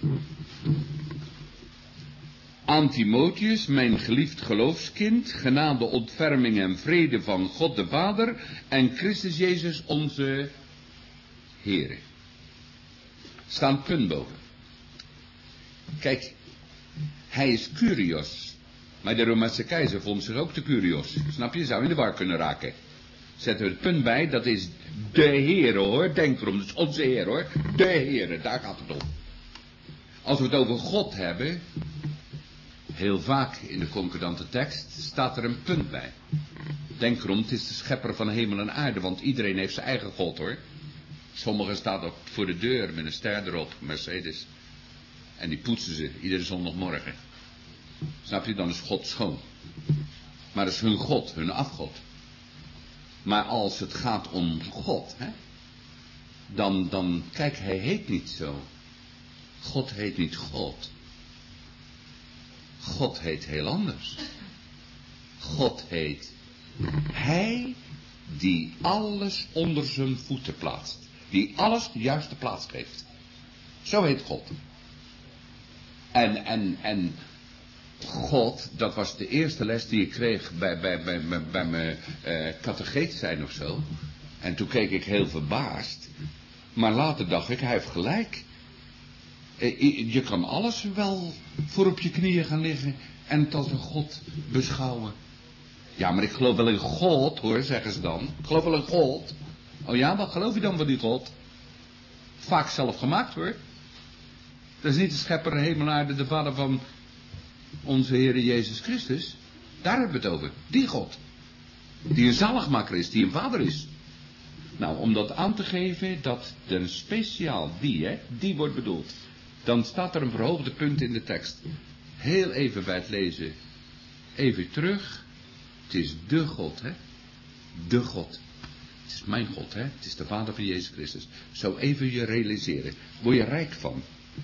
aan Timotheus, mijn geliefd geloofskind, genade, ontferming en vrede van God de Vader en Christus Jezus onze Heere. Staat punt boven. Kijk, hij is Kyrios, maar de Romeinse keizer vond zich ook te Kyrios. Snap je? Zou in de war kunnen raken. Zetten we het punt bij, dat is de Heere hoor, denk erom, dat is onze Heer hoor, de Heere, daar gaat het om. Als we het over God hebben, heel vaak in de concordante tekst, staat er een punt bij. Denk erom, het is de schepper van hemel en aarde, want iedereen heeft zijn eigen God hoor. Sommigen staan ook voor de deur met een ster erop, Mercedes. En die poetsen ze iedere zondagmorgen. Snap je, dan is God schoon. Maar dat is hun God, hun afgod. Maar als het gaat om God, hè, dan, kijk, hij heet niet zo. God heet niet God. God heet heel anders. God heet Hij die alles onder zijn voeten plaatst. Die alles de juiste plaats geeft. Zo heet God. En God, dat was de eerste les die ik kreeg bij mijn catecheet zijn of zo. En toen keek ik heel verbaasd. Maar later dacht ik, hij heeft gelijk. Je kan alles wel voor op je knieën gaan liggen en het als een God beschouwen. Ja, maar ik geloof wel in God hoor, zeggen ze dan. Ik geloof wel in God. Oh ja, wat geloof je dan van die God? Vaak zelf gemaakt hoor. Dat is niet de schepper, hemel, aarde, de vader van onze Heere Jezus Christus. Daar hebben we het over. Die God. Die een zaligmaker is, die een vader is. Nou, om dat aan te geven, dat er speciaal die wordt bedoeld. Dan staat er een verhoogde punt in de tekst. Heel even bij het lezen. Even terug. Het is de God, hè. De God. Het is mijn God, hè. Het is de vader van Jezus Christus. Zo even je realiseren. Word je rijk van.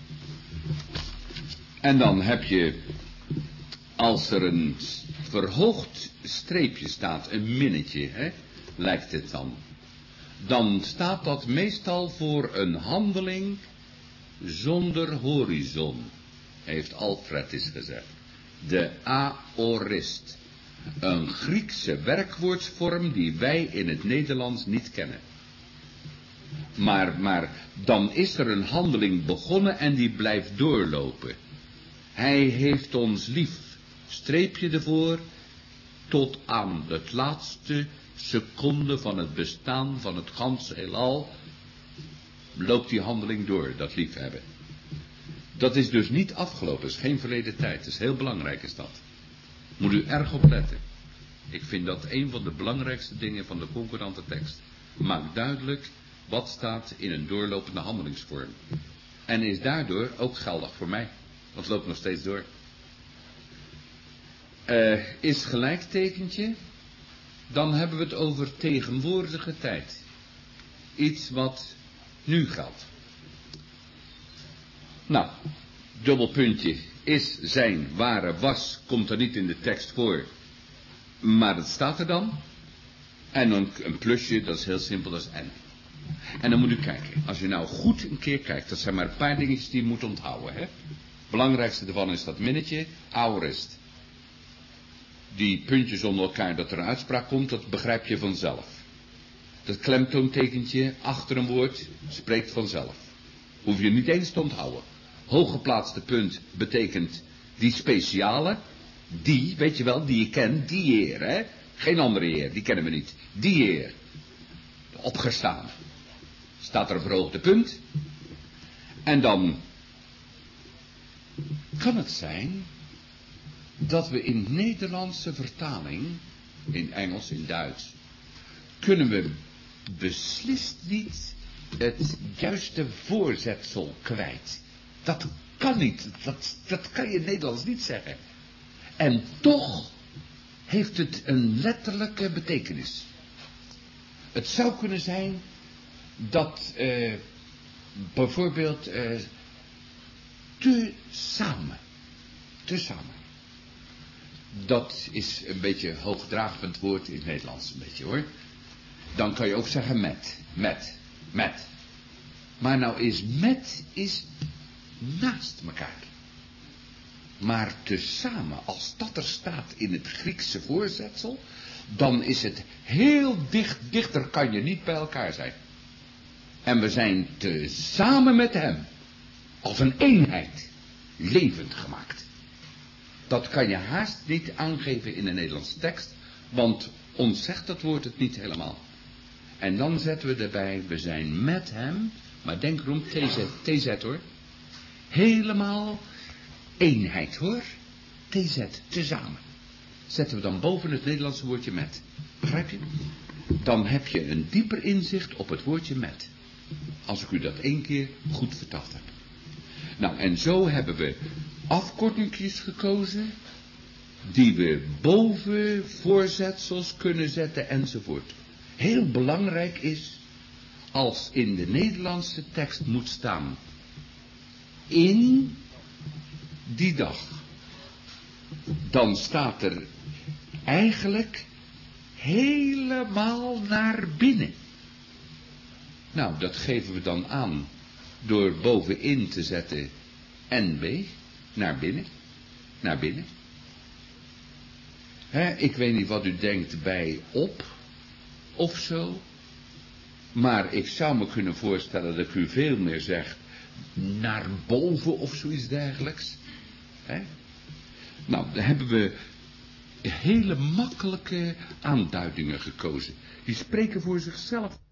En dan heb je, als er een verhoogd streepje staat, een minnetje, hè, lijkt het dan. Dan staat dat meestal voor een handeling zonder horizon, heeft Alfred eens gezegd. De aorist. Een Griekse werkwoordsvorm die wij in het Nederlands niet kennen. Maar dan is er een handeling begonnen en die blijft doorlopen. Hij heeft ons lief. Streepje ervoor. tot aan het laatste seconde van het bestaan van het ganse heelal loopt die handeling door, dat liefhebben. Dat is dus niet afgelopen, is geen verleden tijd. Het is heel belangrijk, is dat. Moet u erg op letten. Ik vind dat een van de belangrijkste dingen van de concordante tekst. Maakt duidelijk wat staat in een doorlopende handelingsvorm. En is daardoor ook geldig voor mij. Want het loopt nog steeds door. Is gelijktekentje. Dan hebben we het over tegenwoordige tijd. Iets wat nu geldt. Nou, dubbelpuntje. Is, zijn, waren, was. Komt er niet in de tekst voor. Maar het staat er dan. En dan een plusje, dat is heel simpel, dat is en. En dan moet u kijken. Als u nou goed een keer kijkt. Dat zijn maar een paar dingetjes die u moet onthouden. Hè? Het belangrijkste ervan is dat minnetje. Aorist. Die puntjes onder elkaar dat er een uitspraak komt. Dat begrijp je vanzelf. Dat klemtoontekentje achter een woord spreekt vanzelf. Hoef je niet eens te onthouden. Hooggeplaatste punt betekent die speciale. Die, weet je wel, die je kent. Die heer, hè. Geen andere heer, die kennen we niet. Die heer. Opgestaan. Staat er een verhoogde punt. En dan kan het zijn dat we in Nederlandse vertaling, in Engels, in Duits, kunnen we beslist niet het juiste voorzetsel kwijt. Dat kan niet. Dat kan je in Nederlands niet zeggen. En toch heeft het een letterlijke betekenis. Het zou kunnen zijn dat bijvoorbeeld te samen. Dat is een beetje hoogdravend woord in het Nederlands, een beetje hoor. Dan kan je ook zeggen met. Maar nou is met naast elkaar. Maar tezamen, als dat er staat in het Griekse voorzetsel, dan is het heel dichter kan je niet bij elkaar zijn. En we zijn tezamen met hem, als een eenheid, levend gemaakt. Dat kan je haast niet aangeven in de Nederlandse tekst, want ons zegt dat woord het niet helemaal. En dan zetten we erbij, we zijn met hem, maar denk erom, TZ hoor. Helemaal eenheid hoor. TZ, tezamen. Zetten we dan boven het Nederlandse woordje met. Begrijp je? Dan heb je een dieper inzicht op het woordje met. Als ik u dat 1 keer goed vertaald heb. Nou, en zo hebben we afkortingjes gekozen. Die we boven voorzetsels kunnen zetten enzovoort. Heel belangrijk is, als in de Nederlandse tekst moet staan, in die dag, dan staat er eigenlijk helemaal naar binnen. Nou, dat geven we dan aan door bovenin te zetten NB, naar binnen. Ik weet niet wat u denkt bij op of zo, maar ik zou me kunnen voorstellen dat ik u veel meer zegt naar boven of zoiets dergelijks. Nou, daar hebben we hele makkelijke aanduidingen gekozen. Die spreken voor zichzelf.